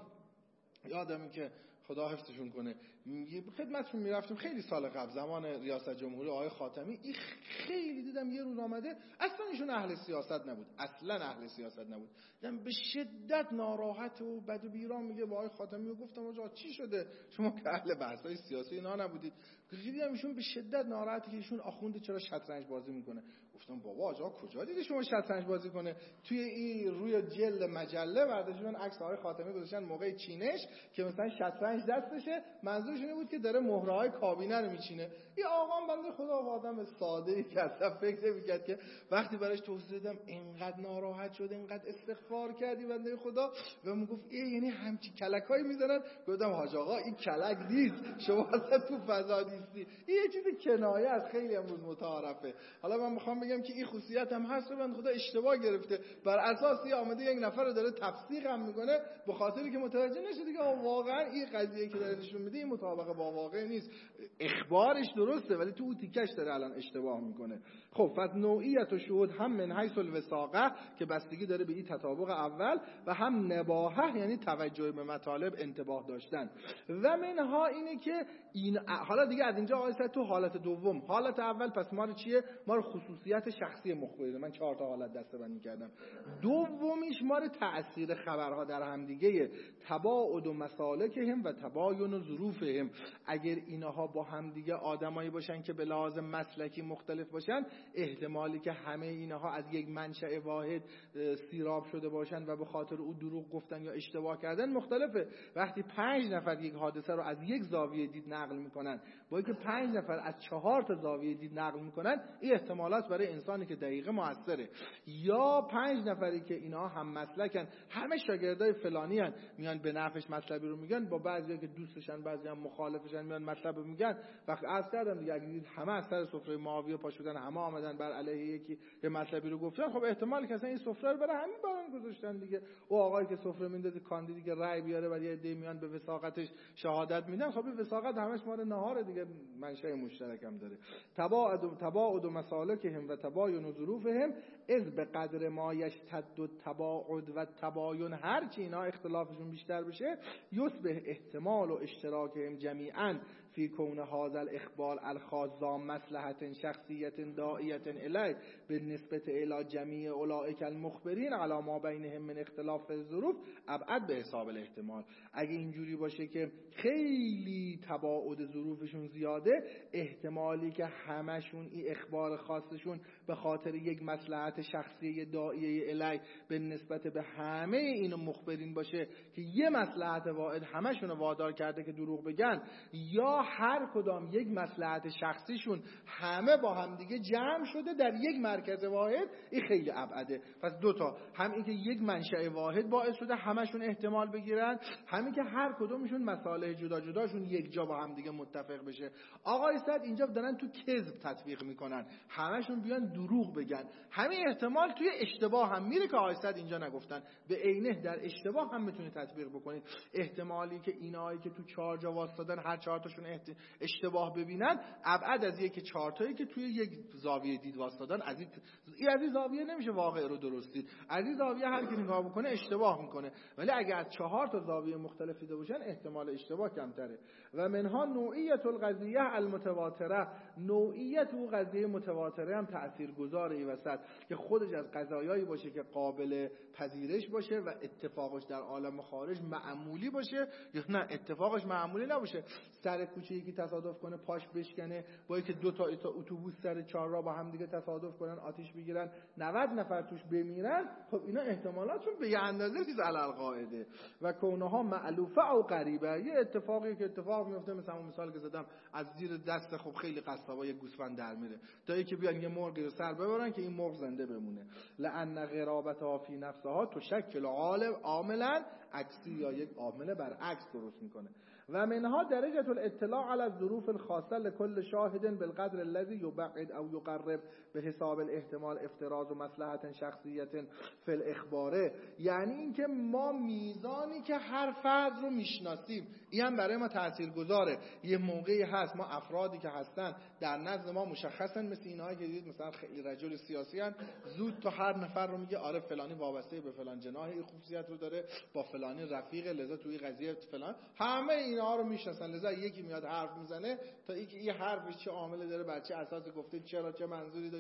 یادمه که خدا حفظشون کنه، خدمتشون میرفتیم خیلی سال قبل زمان ریاست جمهوری آقای خاتمی، این خیلی دیدم یه روز آمده، اصلا ایشون اهل سیاست نبود، اصلا اهل سیاست نبود، دیدم به شدت ناراحت و بد و بیران میگه با آقای خاتمی. و گفتم آقا چی شده شما که اهل بحث‌های سیاسی اینا نبودید؟ دیدم ایشون به شدت ناراحته که ایشون آخونده چرا شطرنج بازی میکنه. گفتم بابا آقا کجا دیدی شما شطرنج بازی کنه؟ توی این روی جلد مجله برداشتن عکس آقای خاتمی گذاشتن موقع چینش که مثلا شطرنج دستشه، منظور منظورش اینه بود که داره مهره‌های کابینه رو میچینه. این آقا بنده خدا آدم ساده‌ای که اصلا فکر نمی‌کرد که وقتی براش توضیح دادم اینقدر ناراحت شد، اینقدر استغفار کردی بنده خدا و میگفت ای یعنی همچی کلکایی میزنن. گفتم حاج آقا این کلک نیست، شما اصلا تو فضا نیستی، این یه چیز کنایه از خیلی امروز متعارفه. حالا من میخوام بگم که این خصوصیت هم هست و بنده خدا اشتباه گرفته، بر اساس آمده یک نفر رو داره تفسیق هم میکنه به خاطری که متوجه نشه دیگه واقعا این قضیه که داره نشون میده این مطابق با واقع نیست. اخبارش درسته ولی تو اون تیکش داره الان اشتباه میکنه. خب پس نوعیت و شهود هم من حیث الوثاقه که بستگی داره به این تطابق اول و هم نباهه یعنی توجه به مطالب انتباه داشتن و منها اینه که این حالا دیگه از اینجا آیه تو حالت دوم. حالت اول پس ما رو چیه؟ ما رو خصوصیت شخصی مخبره. من چهار تا حالت دسته‌بندی کردم. دومیش ما رو تأثیر خبرها در هم دیگه، تباعد و مسالکهم و تباین و ظروفهم. اگر اینها با هم دیگه آدمایی باشن که به لحاظ مسلکی مختلف باشن، احتمالی که همه اینها از یک منشأ واحد سیراب شده باشن و به خاطر او دروغ گفتن یا اشتباه کردن مختلفه. وقتی پنج نفر یک حادثه رو از یک زاویه دید نقل میکنن با اینکه پنج نفر از چهار تا زاویه دید نقل میکنن، این احتمالات برای انسانی که دقیقه موثره. یا پنج نفری که اینا هم مسلکن، همه شاگردای فلانی ان، میان به نفعش مطلبی رو میگن، با بعضیا که دوستشن بعضی هم مخالفشن میان مطلب رو میگن. وقتی عرض کردم دیگه اگه دید همه از سر سفره معاویه پا شدن، همه آمدن بر علیه یکی یه مطلبی رو گفتن، خب احتمال که اصلا این سفره رو برای همین برام گذاشتن دیگه. او آقایی که سفره میندازه کاندیدی که رأی بیاره ولی عده میان به وثاقتش شهادت میدن، خب این وثاقت همش مال نهار دیگه، منشأ مشترک هم داره. تباعد و تباعد و مسالکهم و تباین و ظروفهم از به قدر ما یشتد و تباعد و تباین، هر چی اینا اختلافشون بیشتر بشه، یصبح احتمال و اشتراکهم جمیعا فی کون هذا الاخبار الخاص مصلحت شخصیت داعیت الی بالنسبه الی جمیع اولئک المخبرین علی ما بینهم من اختلاف الظروف ابعد به حساب الاحتمال. اگه اینجوری باشه که خیلی تباعد ظروفشون زیاده، احتمالی که همشون این اخبار خاصشون به خاطر یک مصلحت شخصی داعیه الی به نسبت به همه این مخبرین باشه که یه مصلحت واحد همشون رو وادار کرده که دروغ بگن، یا هر کدام یک مصلحت شخصیشون همه با هم دیگه جمع شده در یک مرکز واحد، این خیلی ابعده. پس دوتا، هم این که یک منشأ واحد باعث شده همشون احتمال بگیرن، همین که هر کدومشون مصالح جدا جداشون یک جا با هم دیگه متفق بشه. آقای صد اینجا دارن تو کذب تطبیق میکنن، همشون بیان دروغ بگن، همین احتمال توی اشتباه هم میره که آقای صد اینجا نگفتن، به عینه در اشتباه هم میتونه تطبیق بکنید. احتمالی که اینایی که تو چهار جا واسطادن هر چهار تاشون اشتباه ببینن ابعد از یک چهار تایی که توی یک زاویه دید واسطادن. از این از این زاویه نمیشه واقع رو درست دید، از این زاویه هر کی نگاه بکنه اشتباه میکنه، ولی اگه از چهار تا زاویه مختلف دیده باشن احتمال اشتباه کمتره. و منها نوعیت القضیه المتواتره، نوعیت او قضیه متواتره هم تاثیرگذاره این وسط، که خودش از قضایایی باشه که قابل پذیرش باشه و اتفاقش در عالم خارج معمولی باشه، یا نه اتفاقش معمولی نباشه. سر کوچه یکی تصادف کنه پاش بشکنه، با اینکه دو تا اتوبوس سر چهارراه با هم دیگه تصادف کنن آتیش بگیرن نود نفر توش بمیرن، خب اینا احتمالاتشون به یه اندازه چیز علل قاعده. و کونها مألوفه او غریبه، یه اتفاقی که اتفاق میفته، مثلا اون مثال که زدم از زیر دست خب خیلی قصابا یه گوسفند در میره، تا اینکه بیان یه مرغی رو سر ببرن که این مرغ زنده بمونه. لأن غرابتها فی نفسها تشکل عاملا عکسی، یا یک عامل برعکس درست میکنه. و منها درجه الاطلاع على الظروف الخاصه لكل شاهد بالقدر الذي يبعد او يقرب به حساب الاحتمال افتراض و مصلحت شخصیت فی الاخباره. یعنی اینکه ما میزانی که هر فرد رو میشناسیم این هم برای ما تاثیرگذاره. یه موقعی هست ما افرادی که هستن در نزد ما مشخصن، مثل اینایی که دیدید مثلا خیلی رجل سیاسی ان، زود تا هر نفر رو میگه آره فلانی وابسته به فلان جناح این خصوصیت رو داره، با فلانی رفیق، لذا توی قضیه فلان، همه اینا رو میشناسن. لذا یکی میاد حرف میزنه تا اینکه این حرفش چه عاملی داره، بر چه اساسی گفته، چرا، چه منظوری داشته،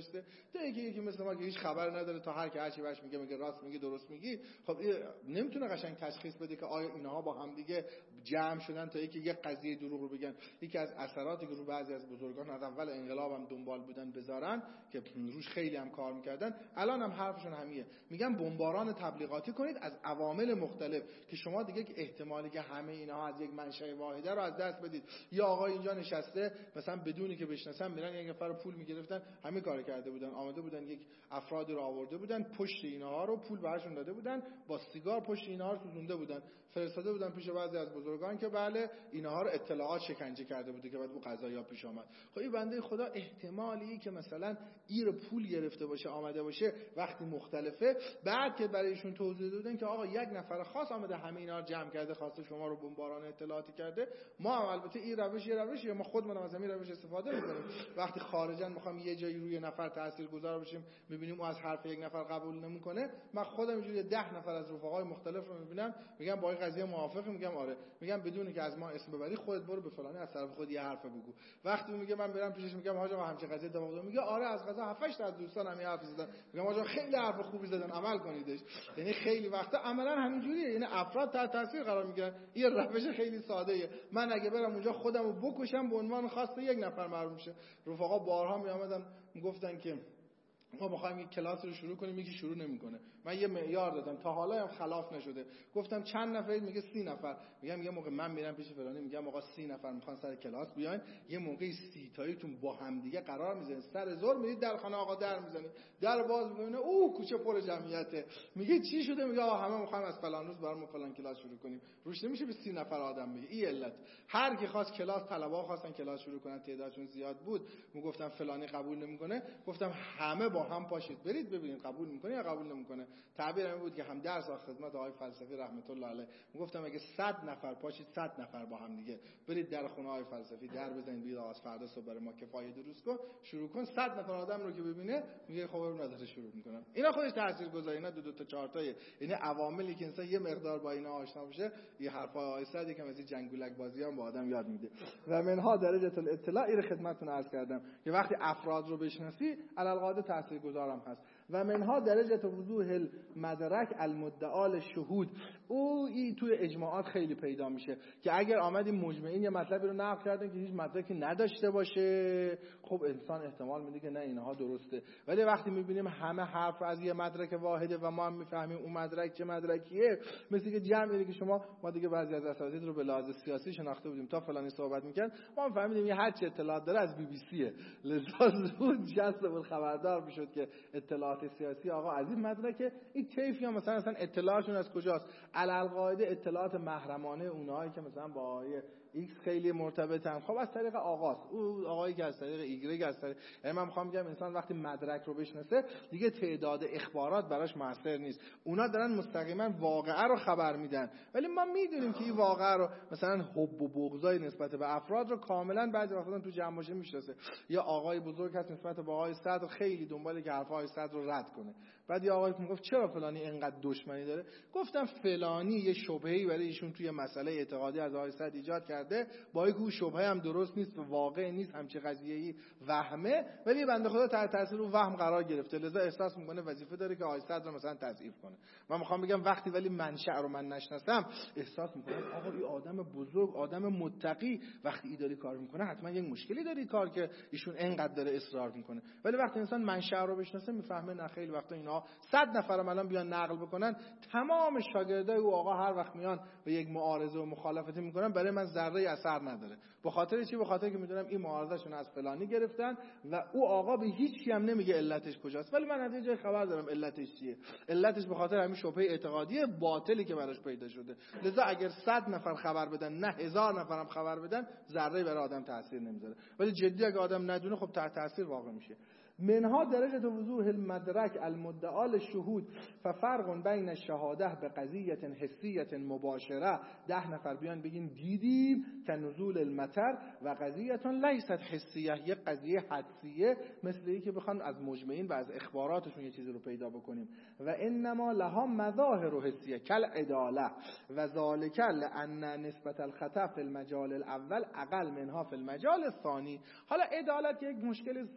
گذاشته. تا یکی یکی مثل ما که هیچ خبر نداره، تا هر کی هر چی بهش میگه میگه راست میگی درست میگی، خب نمیتونه قشنگ تشخیص بده که آیا اینها با هم دیگه جمع شدن تا یکی یک قضیه دروغ رو بگن. یکی از اثراتی که رو بعضی از بزرگان از اول انقلاب هم دنبال بودن بذارن که روش خیلی هم کار میکردن، الان هم حرفشون همیه، میگن بمباران تبلیغاتی کنید از عوامل مختلف که شما دیگه که احتمالی که همه اینها از یک منشأ واحده رو از دست بدید. یا آقا اینجا نشسته مثلا بدونی که بشناسن میرن یک نفر پول میگرفتن، همین کارو کرده بودن، آمده بودن یک افرادی رو آورده بودن پشت اینها رو پول بهشون داده بودن، با سیگار پشت اینها رو سوزونده بودن، فرستاده بودن پیش بعضی از بزرگان که بله اینها رو اطلاعات شکنجه کرده بوده که بعد اون قضایا پیش آمد. خب این بنده خدا احتمالی که مثلا ایر پول گرفته باشه آمده باشه وقتی مختلفه، بعد که برایشون توضیح دادن که آقا یک نفر خاص آمده همه اینا رو جمع کرده خواسته شما رو بمباران اطلاعاتی کرده، ما هم البته این روش یه روشیه، ما خودمون از همین روش استفاده می‌کنیم. وقتی خارجن می‌خوام یه جایی روی نفر تاثیرگذار بشیم می‌بینیم اون از حرف یک نفر قبول نمی‌کنه، من خودم اینجوری ده نفر از رفقای مختلف رو می‌بینم میگم با این قضیه موافقی؟ میگم آره. میگم بدون که از ما اسم ببری خودت برو به فلانی از طرف خود یه حرف بگو. وقتی میگه من برم پیشش میگم حاج آقا همچین قضیه اتفاق افتاد، میگه آره از قضا هفت هشت تا از دوستان هم حرف زدن، میگم حاج آقا خیلی حرف خوبی زدن عمل کنیدش. یعنی خیلی وقتا عملا همینجوریه، یعنی افراد تحت تاثیر قرار میگیرن. این روش خیلی ساده ایه. من اگه برم اونجا خودمو بکشم به عنوان خواسته یک نفر معلوم میشه. رفقا بارها میآمدن میگفتن که ما بخوایم یک کلاس رو شروع کنیم یکی شروع نمیکنه. من یه معیار دادم تا حالا هم خلاف نشده، گفتم چند نفرید؟ میگه سی نفر. میگم یه موقع من میرم پیش فلانی میگم آقا سی نفر میخوان سر کلاس بیاین، یه موقعی سی تاییتون با هم دیگه قرار میذارین سر ظهر میرید در خانه آقا در میزنید، در باز میکنه او کوچه پر جمعیته. میگه چی شده؟ میگه آقا همه میخوایم از فلان روز برام فلان کلاس شروع کنیم. روش نمیشه به سی نفر آدم بگه. این علت هر کی خواست کلاس، طلبا خواستن کلاس شروع کنن، تعدادشون زیاد بود، میگفتم فلانی قبول نمیکنه، گفتم همه با هم پاشید برید ببینید قبول میکنه یا قبول نمیکنه. تعبیرم بود که هم درس و خدمت آقای فلسفی رحمت الله علیه، میگفتم اگه صد نفر پاشید صد نفر با هم دیگه برید در خونه آقای فلسفی در بزنید بگید آقا فردا صبح برای ما کفایه درست کن شروع کن، صد نفر آدم رو که ببینه میگه خب برام نداره شروع میکنم. اینا خودش تاثیرگذاری، نه دو دو تا چهار تایه. یعنی عواملی که انسان یه مقدار با اینا آشنا بشه، یه حرفای آقای سعدی که از این جنگولک بازی هم با آدم یاد میده. و منها درجه الاطلاع این خدمتتون عرض کردم که وقتی افراد رو بشناسی علالقاعده تاثیرگذارم هست. و منها درجه وضوح المدرک المدعا شهود، او این توی اجماعات خیلی پیدا میشه که اگر آمدیم مجمعین یه مطلبی رو نقل کردن که هیچ مدرکی نداشته باشه، خب انسان احتمال میده که نه اینها درسته. ولی وقتی میبینیم همه حرف از یه مدرک واحده و ما هم میفهمیم اون مدرک چه مدرکیه، مثل که جمعی که شما ما دیگه بعضی از اساتید رو به لحاظ سیاسی شناخته بودیم تا فلانی صحبت میکرد، ما فهمیدیم یه هر چه اطلاعات داره از بی بی سیه، لذا زود جذب الخبردار میشد که اطلاعات سیاسی آقا از این مدرکه. این کیفی هم مثلا اصلا اطلاعاتشون از کجاست؟ علالقاعده اطلاعات محرمانه اونایی که مثلا با آقای ایکس خیلی مرتبطن، خب از طریق آقاست، او آقایی که از طریق ایگرگ از طریق، یعنی من میخوام بگم انسان وقتی مدرک رو بشناسه دیگه تعداد اخبارات براش موثر نیست، اونا دارن مستقیما واقعه رو خبر میدن. ولی ما میدونیم که این واقعه رو مثلا حب و بغضای نسبت به افراد رو کاملا بعضی وقتا تو جمع باشه میشناسه. یا آقای بزرگ هست نسبت به آقای صدر خیلی دنباله که حرفای صدر رو رد کنه، بعد یه آقایی میگفت چرا فلانی اینقدر دشمنی داره، گفتم فلانی یه شبهه‌ای برای ایشون توی مسئله اعتقادی از آقای صدر ایجاد کرده، با اینکه اون شبهه هم درست نیست و واقع نیست، همچین قضیه‌ای وهمه، ولی بنده خدا تحت تاثیر اون وهم قرار گرفته، لذا احساس میکنه وظیفه داره که آقای صدر رو مثلا تضعیف کنه. من میخوام بگم وقتی ولی منشأ رو من نشناسم احساس میکنم آقا این آدم بزرگ، آدم متقی، وقتی ای داری کار میکنه حتما یک مشکلی داره کار که ایشون اینقدر داره اصرار میکنه. ولی وقتی انسان منشأ رو بشناسه میفهمه نه خیلی وقتا اینا صد نفرم الان بیان نقل بکنن، تمام شاگردای او آقا هر وقت میان به یک معارضه و مخالفتی میکنن برای من ذره اثر نداره. به خاطر چی؟ به خاطر که میدونم این معارضهشون از فلانی گرفتن و او آقا به هیچ کی هم نمیگه علتش کجاست، ولی من از یه جای خبر دارم علتش چیه. علتش به خاطر همین شبهه اعتقادی باطلی که براش پیدا شده. لذا اگر صد نفر خبر بدن نه هزار نفرم خبر بدن ذره برای آدم تاثیر نمیذاره. ولی جدی اگه آدم ندونه خب تحت تاثیر واقع میشه. منها درجه وضوح المدرک المدعا للشهود ففرق بین الشهاده به قضیه حسیه مباشره، ده نفر بیان بگین دیدیم که نزول المطر، و قضیه لیست حسیه، یک قضیه حدسیه مثل اینکه بخوان از مجمعین و از اخباراتشون یه چیزی رو پیدا بکنیم. و انما لها مظاهر حسیه کالعداله و ذالک لان نسبت الخطا فی المجال الاول اقل منها فی المجال الثانی. حالا عدالت یک مشکل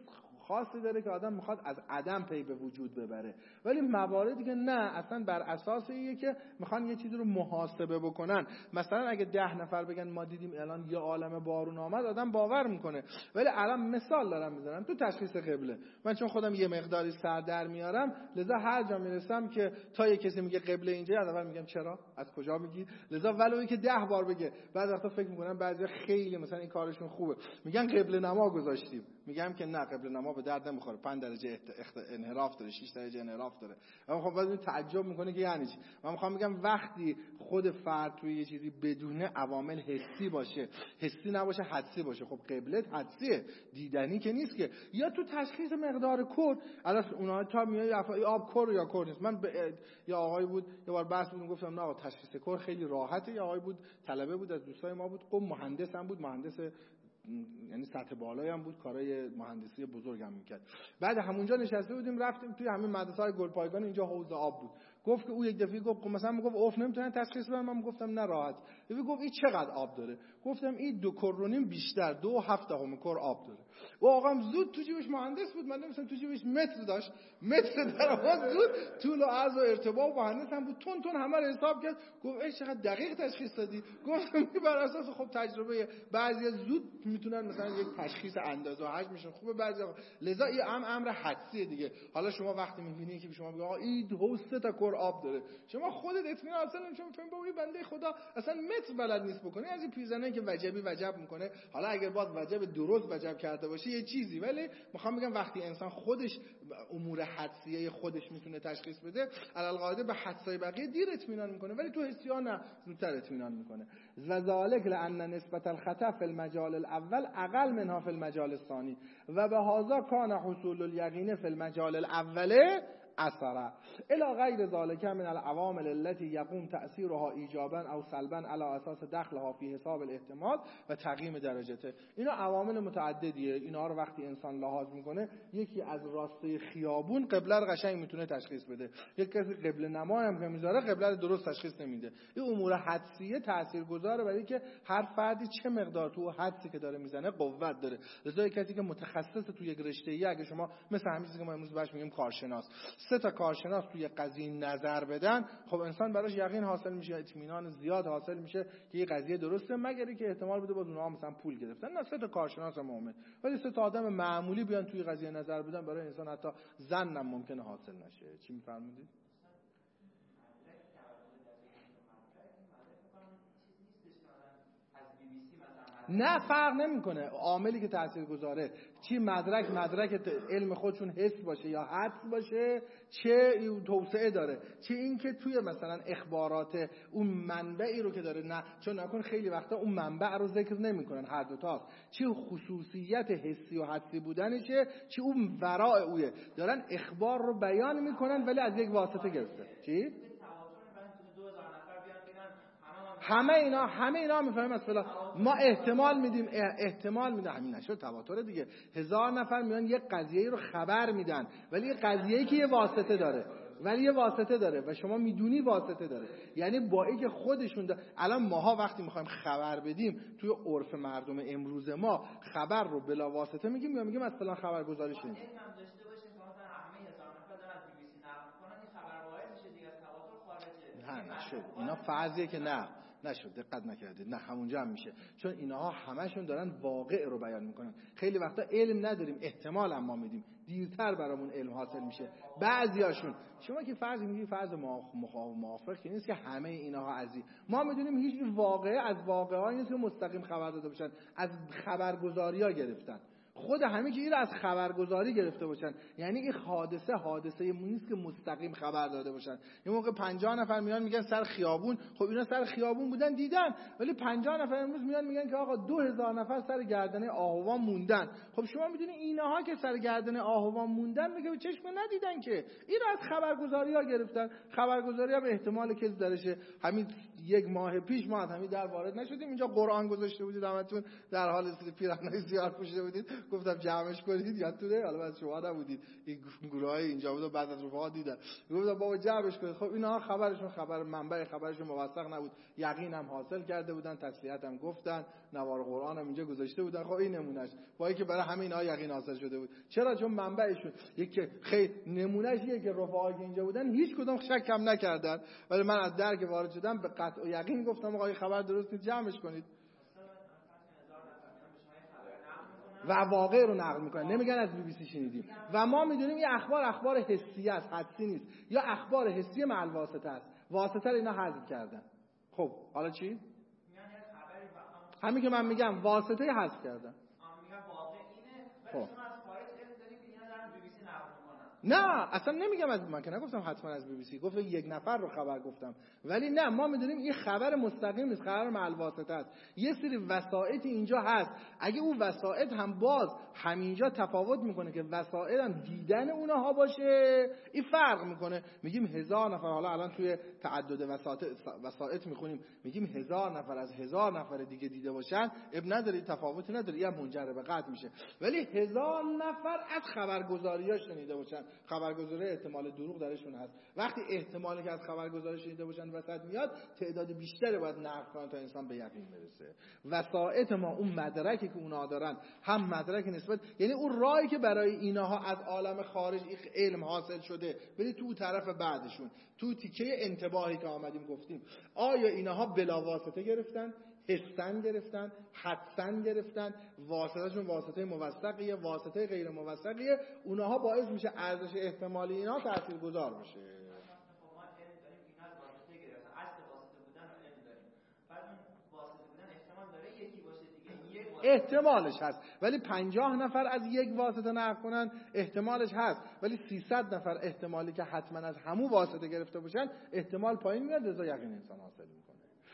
خاصی داره که آدم میخواد از عدم پی به وجود ببره. ولی مواردی که نه، اصلا بر اساس ایه که میخوان یه چیزی رو محاسبه بکنن. مثلا اگه ده نفر بگن ما دیدیم الان یه عالمه بارون آمد، آدم باور میکنه. ولی الان مثال دارم میزنم تو تشخیص قبله. من چون خودم یه مقداری سر در میارم، لذا هر جا میرسم که تا یه کسی میگه قبله اینجا، اول میگم چرا؟ از کجا میگی؟ لذا ولوی که ده بار بگه، بعد وقتا فکر میکنم بعضی خیلی مثلا این کارشون خوبه، میگن قبله نما گذاشتیم، میگم که نه، قبله نما به درد نمیخوره، پنج درجه اخت... انحراف داره، شش درجه انحراف داره. من خب بعد تعجب میکنه که یعنی چی. من میخوام بگم وقتی خود فرد توی یه چیزی بدون عوامل حسی باشه، حسی نباشه، حدسی باشه، خب قبله حدسیه، دیدنی که نیست که. یا تو تشخیص مقدار کور، الان اونها تا میای آب کور یا کور نیست. من ب... یا آقای بود یه بار بحث بود، گفتم نه تشخیص کور خیلی راحته. یا آقای بود طلبه بود از دوستای ما بود، قم مهندس هم بود، مهندس یعنی سطح بالایی هم بود، کارهای مهندسی بزرگم میکرد. بعد همونجا نشسته بودیم، رفتیم توی همین مدرسه‌های گلپایگان، اینجا حوض آب بود. گفت که او یک دفعه گفت مثلا میگفت اوف نمیتونن تشخیص بدن. من گفتم نه راحت. یعنی گفت این چقدر آب داره؟ گفتم این دو کرونیم بیشتر، دو و هفت دهم کر آب داره. و آقام زود تو جیبش مهندس بود، من نمی‌دونم تو جیبش متر داشت، متر درآمد زود طول و عرض و ارتفاع و مهندس هم بود، تون تون همه رو حساب کرد. گفت ای چقدر دقیق تشخیص دادی. گفتم بر اساس خب تجربه بعضی زود میتونن مثلا یک تشخیص اندازه و حجمشون خوبه، بعضی لذا این امر امر حدسیه دیگه. حالا شما وقتی می‌بینی که شما میگه آقا این سه تا کر آب داره، شما خودت اطمینان اصلا نمی‌شون فهم با این بنده خدا اصلا متر بلد نیست بکنه. از این پیرزنه که وجبی وجب میکنه، حالا اگر باز وجب درست وجب کرده باشه یه چیزی، ولی میخوام بگم وقتی انسان خودش امور حدسیه خودش میتونه تشخیص بده، علل قاعده به حدسای بقیه دیر اطمینان میکنه، ولی تو حسیا نه، زودتر اطمینان میکنه. و ذالک لان نسبت الخطا فی المجال الاول اقل منها فی المجال الثانی و به هذا کان حصول الیقین فی المجال الاول اثر الى غیر ذلك من العوامل التي يقوم تأثيرها ایجابا او سلبا على اساس دخلها في حساب الاحتمال و تقییم درجته. اینا عوامل متعددیه، اینا رو وقتی انسان لحاظ میکنه، یکی از راسته خیابون قبله رو قشنگ میتونه تشخیص بده، یک کسی قبله نما هم که میذاره قبله رو درست تشخیص نمیده. این امور حدسیه تاثیرگذاره برای که هر فردی چه مقدار تو حدسی که داره میزنه قوت داره. لذا یک کسی که متخصص تو یک رشته‌ای، اگه شما مثلا همین چیزی که ما امروز بهش میگیم کارشناس، سه تا کارشناس توی قضیه نظر بدن، خب انسان براش یقین حاصل میشه، اطمینان زیاد حاصل میشه که این قضیه درسته، مگر اینکه احتمال بده باز اونها مثلا پول گرفتن. نه، سه تا کارشناس مومن، ولی سه تا آدم معمولی بیان توی قضیه نظر بدن، برای انسان حتی ظنم ممکنه حاصل نشه. چی میفرمودید؟ نه فرق نمیکنه عاملی که تاثیرگذاره، چی مدرک مدرک علم خودشون حس باشه یا حدس باشه، چه توسعه داره، چه این که توی مثلا اخبارات اون منبعی رو که داره، نه چون نکن خیلی وقتا اون منبع رو ذکر نمیکنن، هر دو تاست، چه خصوصیت حسی و حدسی بودنشه، چه اون ورای اوه، دارن اخبار رو بیان میکنن ولی از یک واسطه گرفته. چی؟ همه اینا همه اینا میفهمیم. مثلا ما احتمال میدیم احتمال میدیم همین نشد تواتر دیگه. هزار نفر میان یک قضیه رو خبر میدن، ولی یه قضیه‌ای که یه واسطه داره، ولی یه واسطه داره و شما میدونی واسطه داره. یعنی با اینکه خودشون داره. الان ماها وقتی میخوایم خبر بدیم، توی عرف مردم امروز ما خبر رو بلا واسطه میگیم یا میگیم مثلا خبرگزاری شدیم. نه نشد، اینا فرضیه که نه نشد، دقت نکردید، نه همونجا هم میشه، چون اینها همشون دارن واقع رو بیان میکنن. خیلی وقتا علم نداریم، احتمال هم ما میدیم، دیرتر برامون علم حاصل میشه. بعضیاشون شما که فرض میگی فرض موافق که نیست که همه اینها عزیز، ما میدونیم هیچ واقعه از واقعه‌ای نیست که مستقیم خبر داده باشن، از خبرگزاری‌ها گرفتن. خود همه که این از خبرگزاری گرفته باشن، یعنی این حادثه حادثه نیست که مستقیم خبر داده باشن. یه موقع پنجاه نفر میان میگن سر خیابون، خب اینا سر خیابون بودن دیدن، ولی پنجاه نفر امروز میان میگن که آقا دو هزار نفر سر گردنه آهوان موندن. خب شما میدونی اینها که سر گردنه آهوان موندن میگه به چشم ندیدن که، این از خبرگزاری ها گرفتن. خبرگزاری ها به احتمال کذب درشه. همین یک ماه پیش ما همین در وارد نشدیم، اینجا قرآن گذاشته بودید همتون در حال پیراهنای زیاد پوشیده بودید، گفتم جمعش کنید یادتونه، حالا بعد شما نبودید این گروهای اینجا بود و بعد از رفقا دیدم، گفتم بابا جمعش کنید. خب اینا خبرشون خبر منبع خبرشون موثق نبود، یقین هم حاصل کرده بودن، تسلیت هم گفتن، نوار قرآن هم اینجا گذاشته بودن. خب این نمونهش، با اینکه برای همه اینا یقین حاصل شده بود. چرا؟ چون منبعشون یک خیلی نمونهش یه که رفقایی که اینجا بودن هیچ کدوم شک هم نکردن، ولی من از در که وارد شدم به قطع و یقین گفتم آقا خبر درست نیست جمعش کنید. و واقع رو نقل میکنن، نمیگن از بی بی سی شنیدیم. و ما میدونیم این اخبار اخبار حسی است، حدسی نیست، یا اخبار حسی مع الواسطه است. واسطه رو اینا حذف کردن. خب حالا چی؟ همین که من میگم واسطه حذف کردن. خب نه اصلا نمیگم از من که نگفتم حتما از بی بی سی، گفتم یک نفر رو خبر گفتم، ولی نه ما میدونیم این خبر مستقیم نیست، خبر مع الواسطه است. یه سری وسائط اینجا هست، اگه اون وسائط هم باز همینجا تفاوت میکنه که وسائط هم دیدن اونها باشه، این فرق میکنه. میگیم هزار نفر، حالا الان توی تعدد وسائط وسائط میخونیم، میگیم هزار نفر از هزار نفر دیگه دیده باشن، اب نداره، تفاوتی نداره، این منجر به قطع میشه. ولی هزار نفر از خبرگزاری‌ها شنیده باشن، خبرگزاری احتمال دروغ درشون هست. وقتی احتمالی که از خبرگزاری شنیده باشن وسط میاد، تعداد بیشتری باید نقل کنن تا انسان به یقین برسه. وسائط ما اون مدرکی که اونا دارن، هم مدرک نسبت، یعنی اون راهی که برای اینها از عالم خارج علم حاصل شده، ولی تو طرف بعدشون، تو تیکه انتباهی که آمدیم گفتیم، آیا اینها بلا واسطه گرفتن، حسن گرفتن، حدسن گرفتن، واسطهشون واسطه موثقیه، واسطه غیر موثقیه، اونها باعث میشه ارزش احتمالی اینا تاثیرگذار بشه. احتمالش هست، ولی پنجاه نفر از یک واسطه نقل کنن احتمالش هست، ولی سیصد نفر احتمالی که حتما از همون واسطه گرفته باشن احتمال پایین میاد، لذا یقین انسان حاصل میکنه.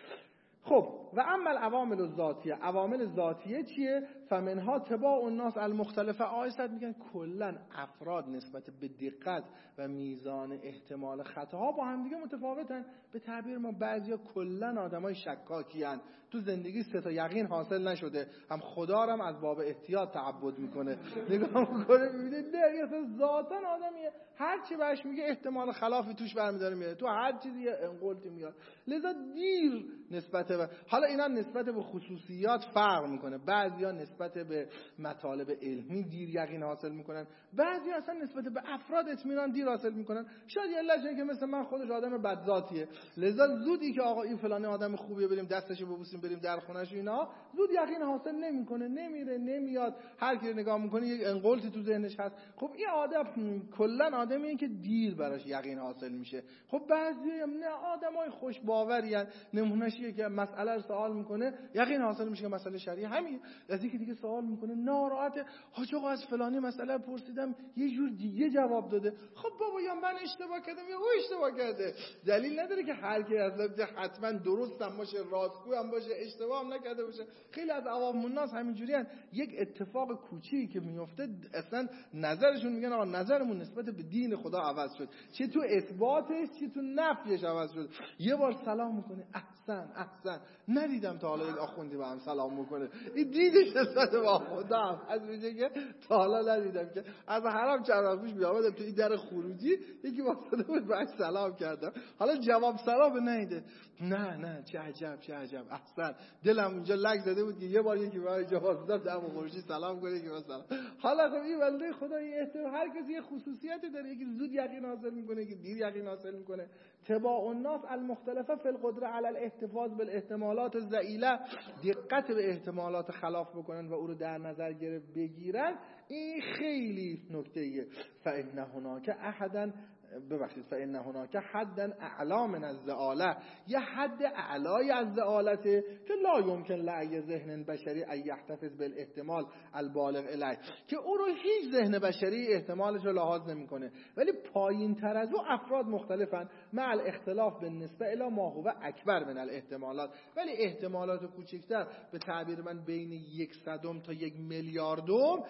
خب و اما العوامل الذاتیه، عوامل ذاتیه چیه؟ فمنها تباع الناس المختلفه. آیسد میگن کلا افراد نسبت به دقت و میزان احتمال خطاها با هم دیگه متفاوتن. به تعبیر ما بعضیا کلا آدمای شکاکیان، تو زندگی سه تا یقین حاصل نشده، هم خدا رو هم از باب احتیاط تعبد میکنه، نگاه میکنه میبینه نه اصلا ذاتاً آدمیه، هر چی بهش میگه احتمال خلافی توش برمیداره میاد، تو هر چیزی انقلتی میاد، لذا دیر نسبت به، حالا اینا نسبت به خصوصیات فرق میکنه. بعضیا نسبت به مطالب علمی دیر یقین حاصل میکنن، بعضیا اصلا نسبت به افراد اطمینان دیر حاصل میکنن. شاید یه لحظه که مثل من خودش آدم بدذاتیه، لذا زودی که آقا این فلانی آدم خوبیه بریم دستشو ببوسیم بریم در خونه‌ش، اینا زود یقین حاصل نمیکنه، نمیره نمیاد، هر کی نگاه میکنه یک انقلتی تو ذهنش هست. خب این آدم کلا آدمیه که دیر براش یقین حاصل میشه. خب بعضی هم نه، آدمای خوش باوریان، نمونهشیه که مسئله رو سوال میکنه یقین حاصل میشه که مسئله شرعی همین، از اینکه دیگه سوال میکنه ناراحته، حاج آقا از فلانی مسئله پرسیدم یه جور دیگه جواب داده. خب بابا یا من اشتباه کردم یا او اشتباه کرده، دلیل نداره که هر کی از حتما درست هم باشه، راستگو هم باشه، اشتباه هم نکرده باشه. خیلی از عوام الناس همینجوریان، یک اتفاق کوچیکی که میفته اصلا نظرشون میگن آقا نظرمون نسبت به دین خدا عوض شد، چه تو اثباتش چه تو نفیش عوض شد. یه بار سلام میکنه احسن احسن، ندیدم تا حالا یک آخوندی به هم سلام میکنه، این دیدش نسبت به خدا از میگه که تا حالا ندیدم که از حرم چند وقت پیش میآمدم تو این در خروجی یکی واسطه بود بهش سلام کردم، حالا جواب سلام نیده، نه نه چه عجب چه عجب احسن، دلم اونجا لگ زده بود که یه بار یکی برای جواب داد در خروجی سلام کنه که سلام. حالا خب این بنده خدا این احترام، هر کسی یه خصوصیتی داره، یکی زود یقین حاصل میکنه یکی دیر یقین حاصل میکنه. تباع الناس المختلفه فی القدره علی الاحتفاظ بالاحتمالات الضئیله، دقت به احتمالات خلاف بکنن و او رو در نظر گرفت بگیرن، این خیلی نکته ایه. فإن هناک احدا ببخشید فإن هناک حدا اعلا من الزآله، یه حد اعلای از زآلته که لا یمکن لأی ذهن بشری ان یحتفظ بالاحتمال البالغ الیه، که او رو هیچ ذهن بشری احتمالش رو لحاظ نمیکنه، ولی پایین تر از او افراد مختلفن مع الاختلاف بالنسبه الی ما هو اکبر من الاحتمالات، ولی احتمالات کوچکتر به تعبیر من بین یک صدم تا یک میلیاردم اینجا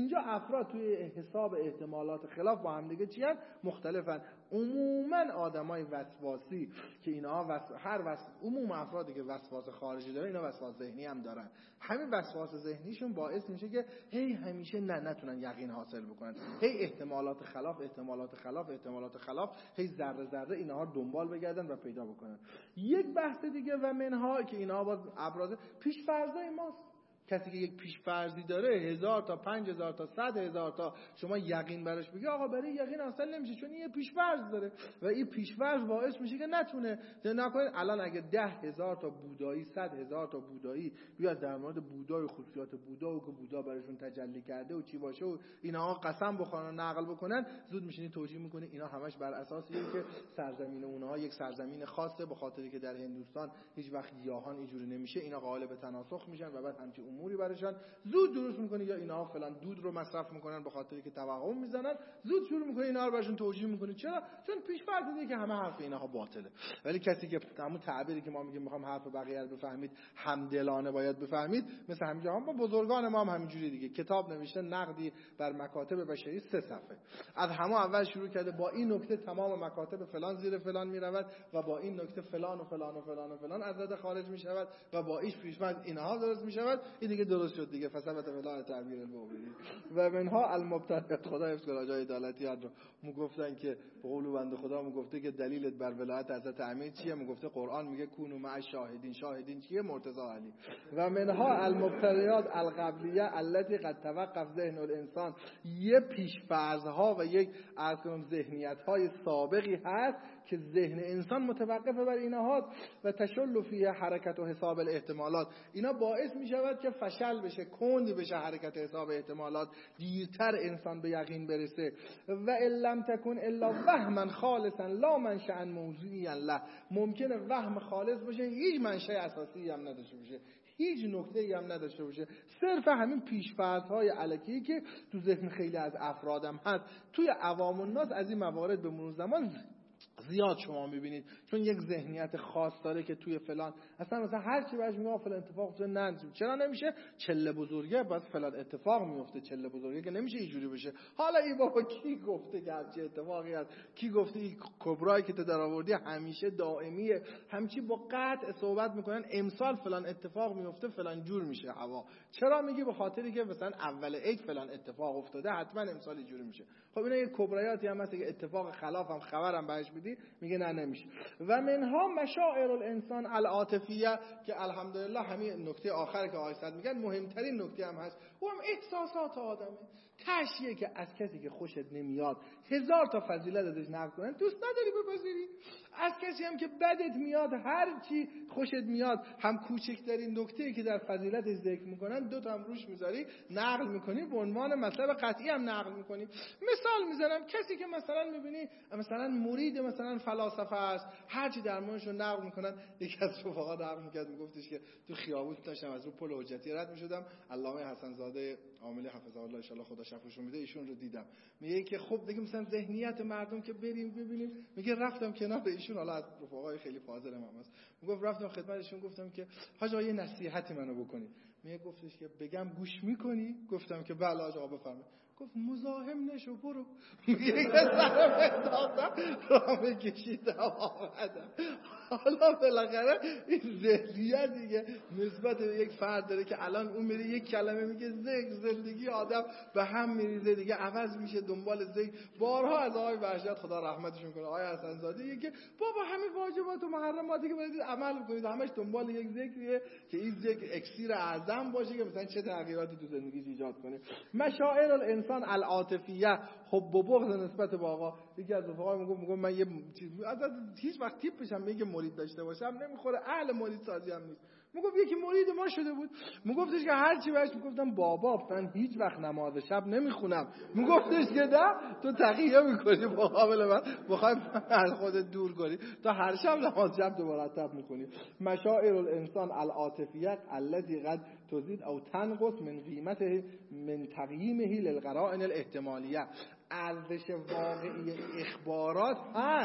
اینجا افراد توی حساب احتمالات خلاف با هم دیگه چی هست؟ مختلفن. عموما آدمای وسواسی که اینا وس... هر وس... عموم افرادی که وسواس خارجی داره اینا وسواس ذهنی هم دارن. همین وسواس ذهنیشون باعث میشه که هی همیشه نه نتونن یقین حاصل بکنن، هی احتمالات خلاف احتمالات خلاف احتمالات خلاف هی ذره ذره اینها رو دنبال بگردن و پیدا بکنن. یک بحث دیگه و منها که اینها باز ابراز پیش فرضای ماست. کسی که یک پیش‌فرضی داره هزار تا پنج هزار تا صد هزار تا شما یقین براش بگی آقا برای یقین حاصل نمیشه، چون این پیش‌فرض داره و این پیش‌فرض باعث میشه که نتونه. نکنید الان اگه ده هزار تا بودایی صد هزار تا بودایی بیاد در مورد بودا و خصوصیات بودا و که بودا براشون تجلی کرده و چی باشه و اینها قسم بخورن و نقل بکنن، زود میشینی توجیه میکنه اینا همش بر اساس اینه که سرزمین اونها یک سرزمین خاصه، به خاطری که در هندوستان هیچ وقت گیاهان اینجوری نمیشه، اینا قائل تناسخ میشن و بعد همچین اموری براشون زود درست میکنه. یا اینا فلان دود رو مصرف میکنن به خاطری که توهم میزنن، زود شروع میکنه اینا رو براشون توجیه میکنه. چرا؟ چون پیش فرض دیگه که همه حرف اینها باطله. ولی کسی که همون تعبیری که ما میگیم میخوام حرف بقیه رو بفهمید همدلانه باید بفهمید، مثل همینجا هم با بزرگان ما هم همینجوری دیگه کتاب نوشته نقدی بر مکاتب بشری سه صفحه، از همه اول شروع کرده با این نکته تمام مکاتب فلان زیر فلان میرود و با این نکته فلان و فلان و فلان و فلان از رده خارج میشود و با ایش پیش فرض اینها درست میشود. این دیگه درست شد دیگه، فثبت فلان تعبیر المؤمنین و منها المبتدعات. خدا حفظ کنه جای عدالتیات رو مو گفتن که به قول بنده خدا مو گفته که دلیلت بر ولایت حضرت امیر چیه؟ مو گفته قرآن میگه کونوا مع شاهدین. شاهدین چیه؟ مرتضی علی. و منها المبتدعات القبلیه التي قد توقف ذهن الانسان. یه پیش‌فرض ها و یک از کنم ذهنیت های سابقی هست که ذهن انسان متوقف بر اینها و تشل فیه حرکت و حساب الاحتمالات. اینا باعث می شود که فشل بشه، کند بشه حرکت حساب احتمالات، دیرتر انسان به یقین برسه. و ان لم تکن الا وهما خالصا لا منشأ موضوعی له. ممکنه وهم خالص باشه، هیچ منشأ اساسی هم نداشته باشه، هیچ نکته‌ای هم نداشته باشه، صرف همین پیش‌فرض‌های الکی که تو ذهن خیلی از افرادم هست. توی عوام الناس از این موارد به مرور زمان زیاد شما میبینید، چون یک ذهنیت خاص داره که توی فلان اصلا مثلا هر چی بهش میگه فلان اتفاق تو نه چرا نمیشه؟ چله بزرگه بعد فلان اتفاق میفته، چله بزرگه که نمیشه اینجوری بشه. حالا این بابا کی گفته که هر چی اتفاقی هست؟ کی گفته این کبرایی که تو در آوردی همیشه دائمیه؟ همچی با قطع صحبت میکنن امسال فلان اتفاق میفته فلان جور میشه هوا. چرا میگی؟ به خاطری که مثلا اول عید فلان اتفاق افتاده حتما امسال اینجوری میشه. خب اینا یک کبرایاتی هم هست که اتفاق خلاف هم خبرم بهش میدی میگه نه نمیشه. و منها مشاعر الانسان العاطفیه که الحمدلله همین نکته آخر که آیسد میگن مهمترین نکته هم هست، و هم احساسات آدمه. تشیه که از کسی که خوشت نمیاد هزار تا فضیلت ازش نقل کنن دوست نداری بپذیری، از کسی هم که بدت میاد هر چی خوشت میاد هم کوچکترین نکته‌ای که در فضیلتش ذکر میکنن دو تا هم روش میذاری نقل میکنی، به عنوان مطلب قطعی هم نقل میکنی. مثال میزنم، کسی که مثلا میبینی مثلا مرید مثلا فلاسفه است، هر چی در موردش نقل میکنن. یکی از رفقا نقل میکرد میگفتش که تو خیابون داشتم از رو پل حجتی رد میشدم، علامه حسن زاده عامل حفظه الله ان شاء الله خدا شفاشون میده ایشون رو دیدم، میگه که خب دیگه مثلا ذهنیت مردم که بریم ببینیم، میگه رفتم کنار ایشون، حالا از رفقای خیلی فاضل هم هست، میگفت رفتم خدمتشون گفتم که حاج آقا یه نصیحتی منو بکنید. میگه گفتش که بگم گوش میکنی؟ گفتم که بله حاج آقا بفرمایید. گفت مزاحم نشو برو. میگه که سرم انداختم راه کشیدم آمدم. حالا بالاخره این ذهنیت دیگه نسبت به یک فرد داره که الان اون میره یک کلمه میگه ذکر، زندگی آدم به هم میریزه دیگه، عوض میشه دنبال ذکر. بارها از آقای بهجت خدا رحمتشون کنه آقای حسن زاده میگه که بابا همین واجبات و محرماتی که باید عمل کنید همش دنبال یک ذکریه که این ذکر اکسیر اعظم باشه که مثلا چه تغییراتی تو زندگیش ایجاد کنه. مشاعر الانسان العاطفیه، حب و بغض نسبت به آقا. یکی از رفقا میگه میگه من یه از هیچ وقت تیپش هم میگه مرید داشته باشم نمیخوره، اهل مرید سازی هم نیست. میگفت یکی مرید ما شده بود، میگفتش که هر چی بهش میگفتم بابا من هیچ وقت نماز شب نمیخونم، میگفتش که نه تو تقیه میکنی مقابل من، میخوای از خودت دور کنی، تا هر شب نماز شب تو مرتب میکنی. مشاعر الانسان العاطفیه التي قد تزيد او تنقص من قیمته من تقییمه للقرائن الاحتمالیه. ارزش واقعی اخبارات هست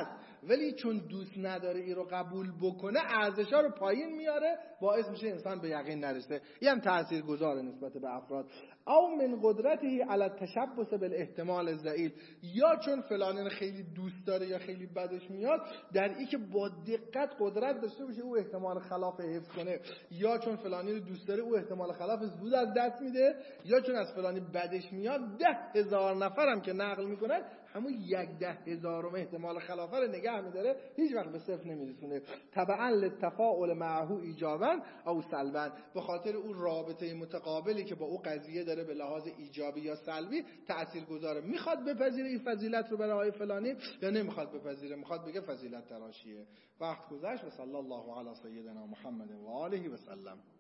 ولی چون دوست نداره این رو قبول بکنه ارزشا رو پایین میاره، باعث میشه انسان به یقین نرسه. این هم تاثیرگذاره نسبت به افراد. او من قدرته علی التشبث بالاحتمال الضئیل، یا چون فلانی خیلی دوست داره یا خیلی بدش میاد، در این که با دقت قدرت داشته باشه او احتمال خلاف حفظ کنه، یا چون فلانی رو دوست داره او احتمال خلاف زود از دست میده، یا چون از فلانی بدش میاد ده هزار نفرم که نقل میکنن همون یک ده هزارم احتمال خلافه رو نگه میداره، هیچ وقت به صفر نمیرسونه. تبعا للتفاعل معه ایجابا او سلبا، به خاطر اون رابطه متقابلی که با او قضیه داره به لحاظ ایجابی یا سلبی تاثیرگذاره. میخواد بپذیره این فضیلت رو برای فلانی یا نمیخواد بپذیره، میخواد بگه فضیلت تراشیه. وقت گذشت و صلی الله علی سیدنا محمد و آله و سلم.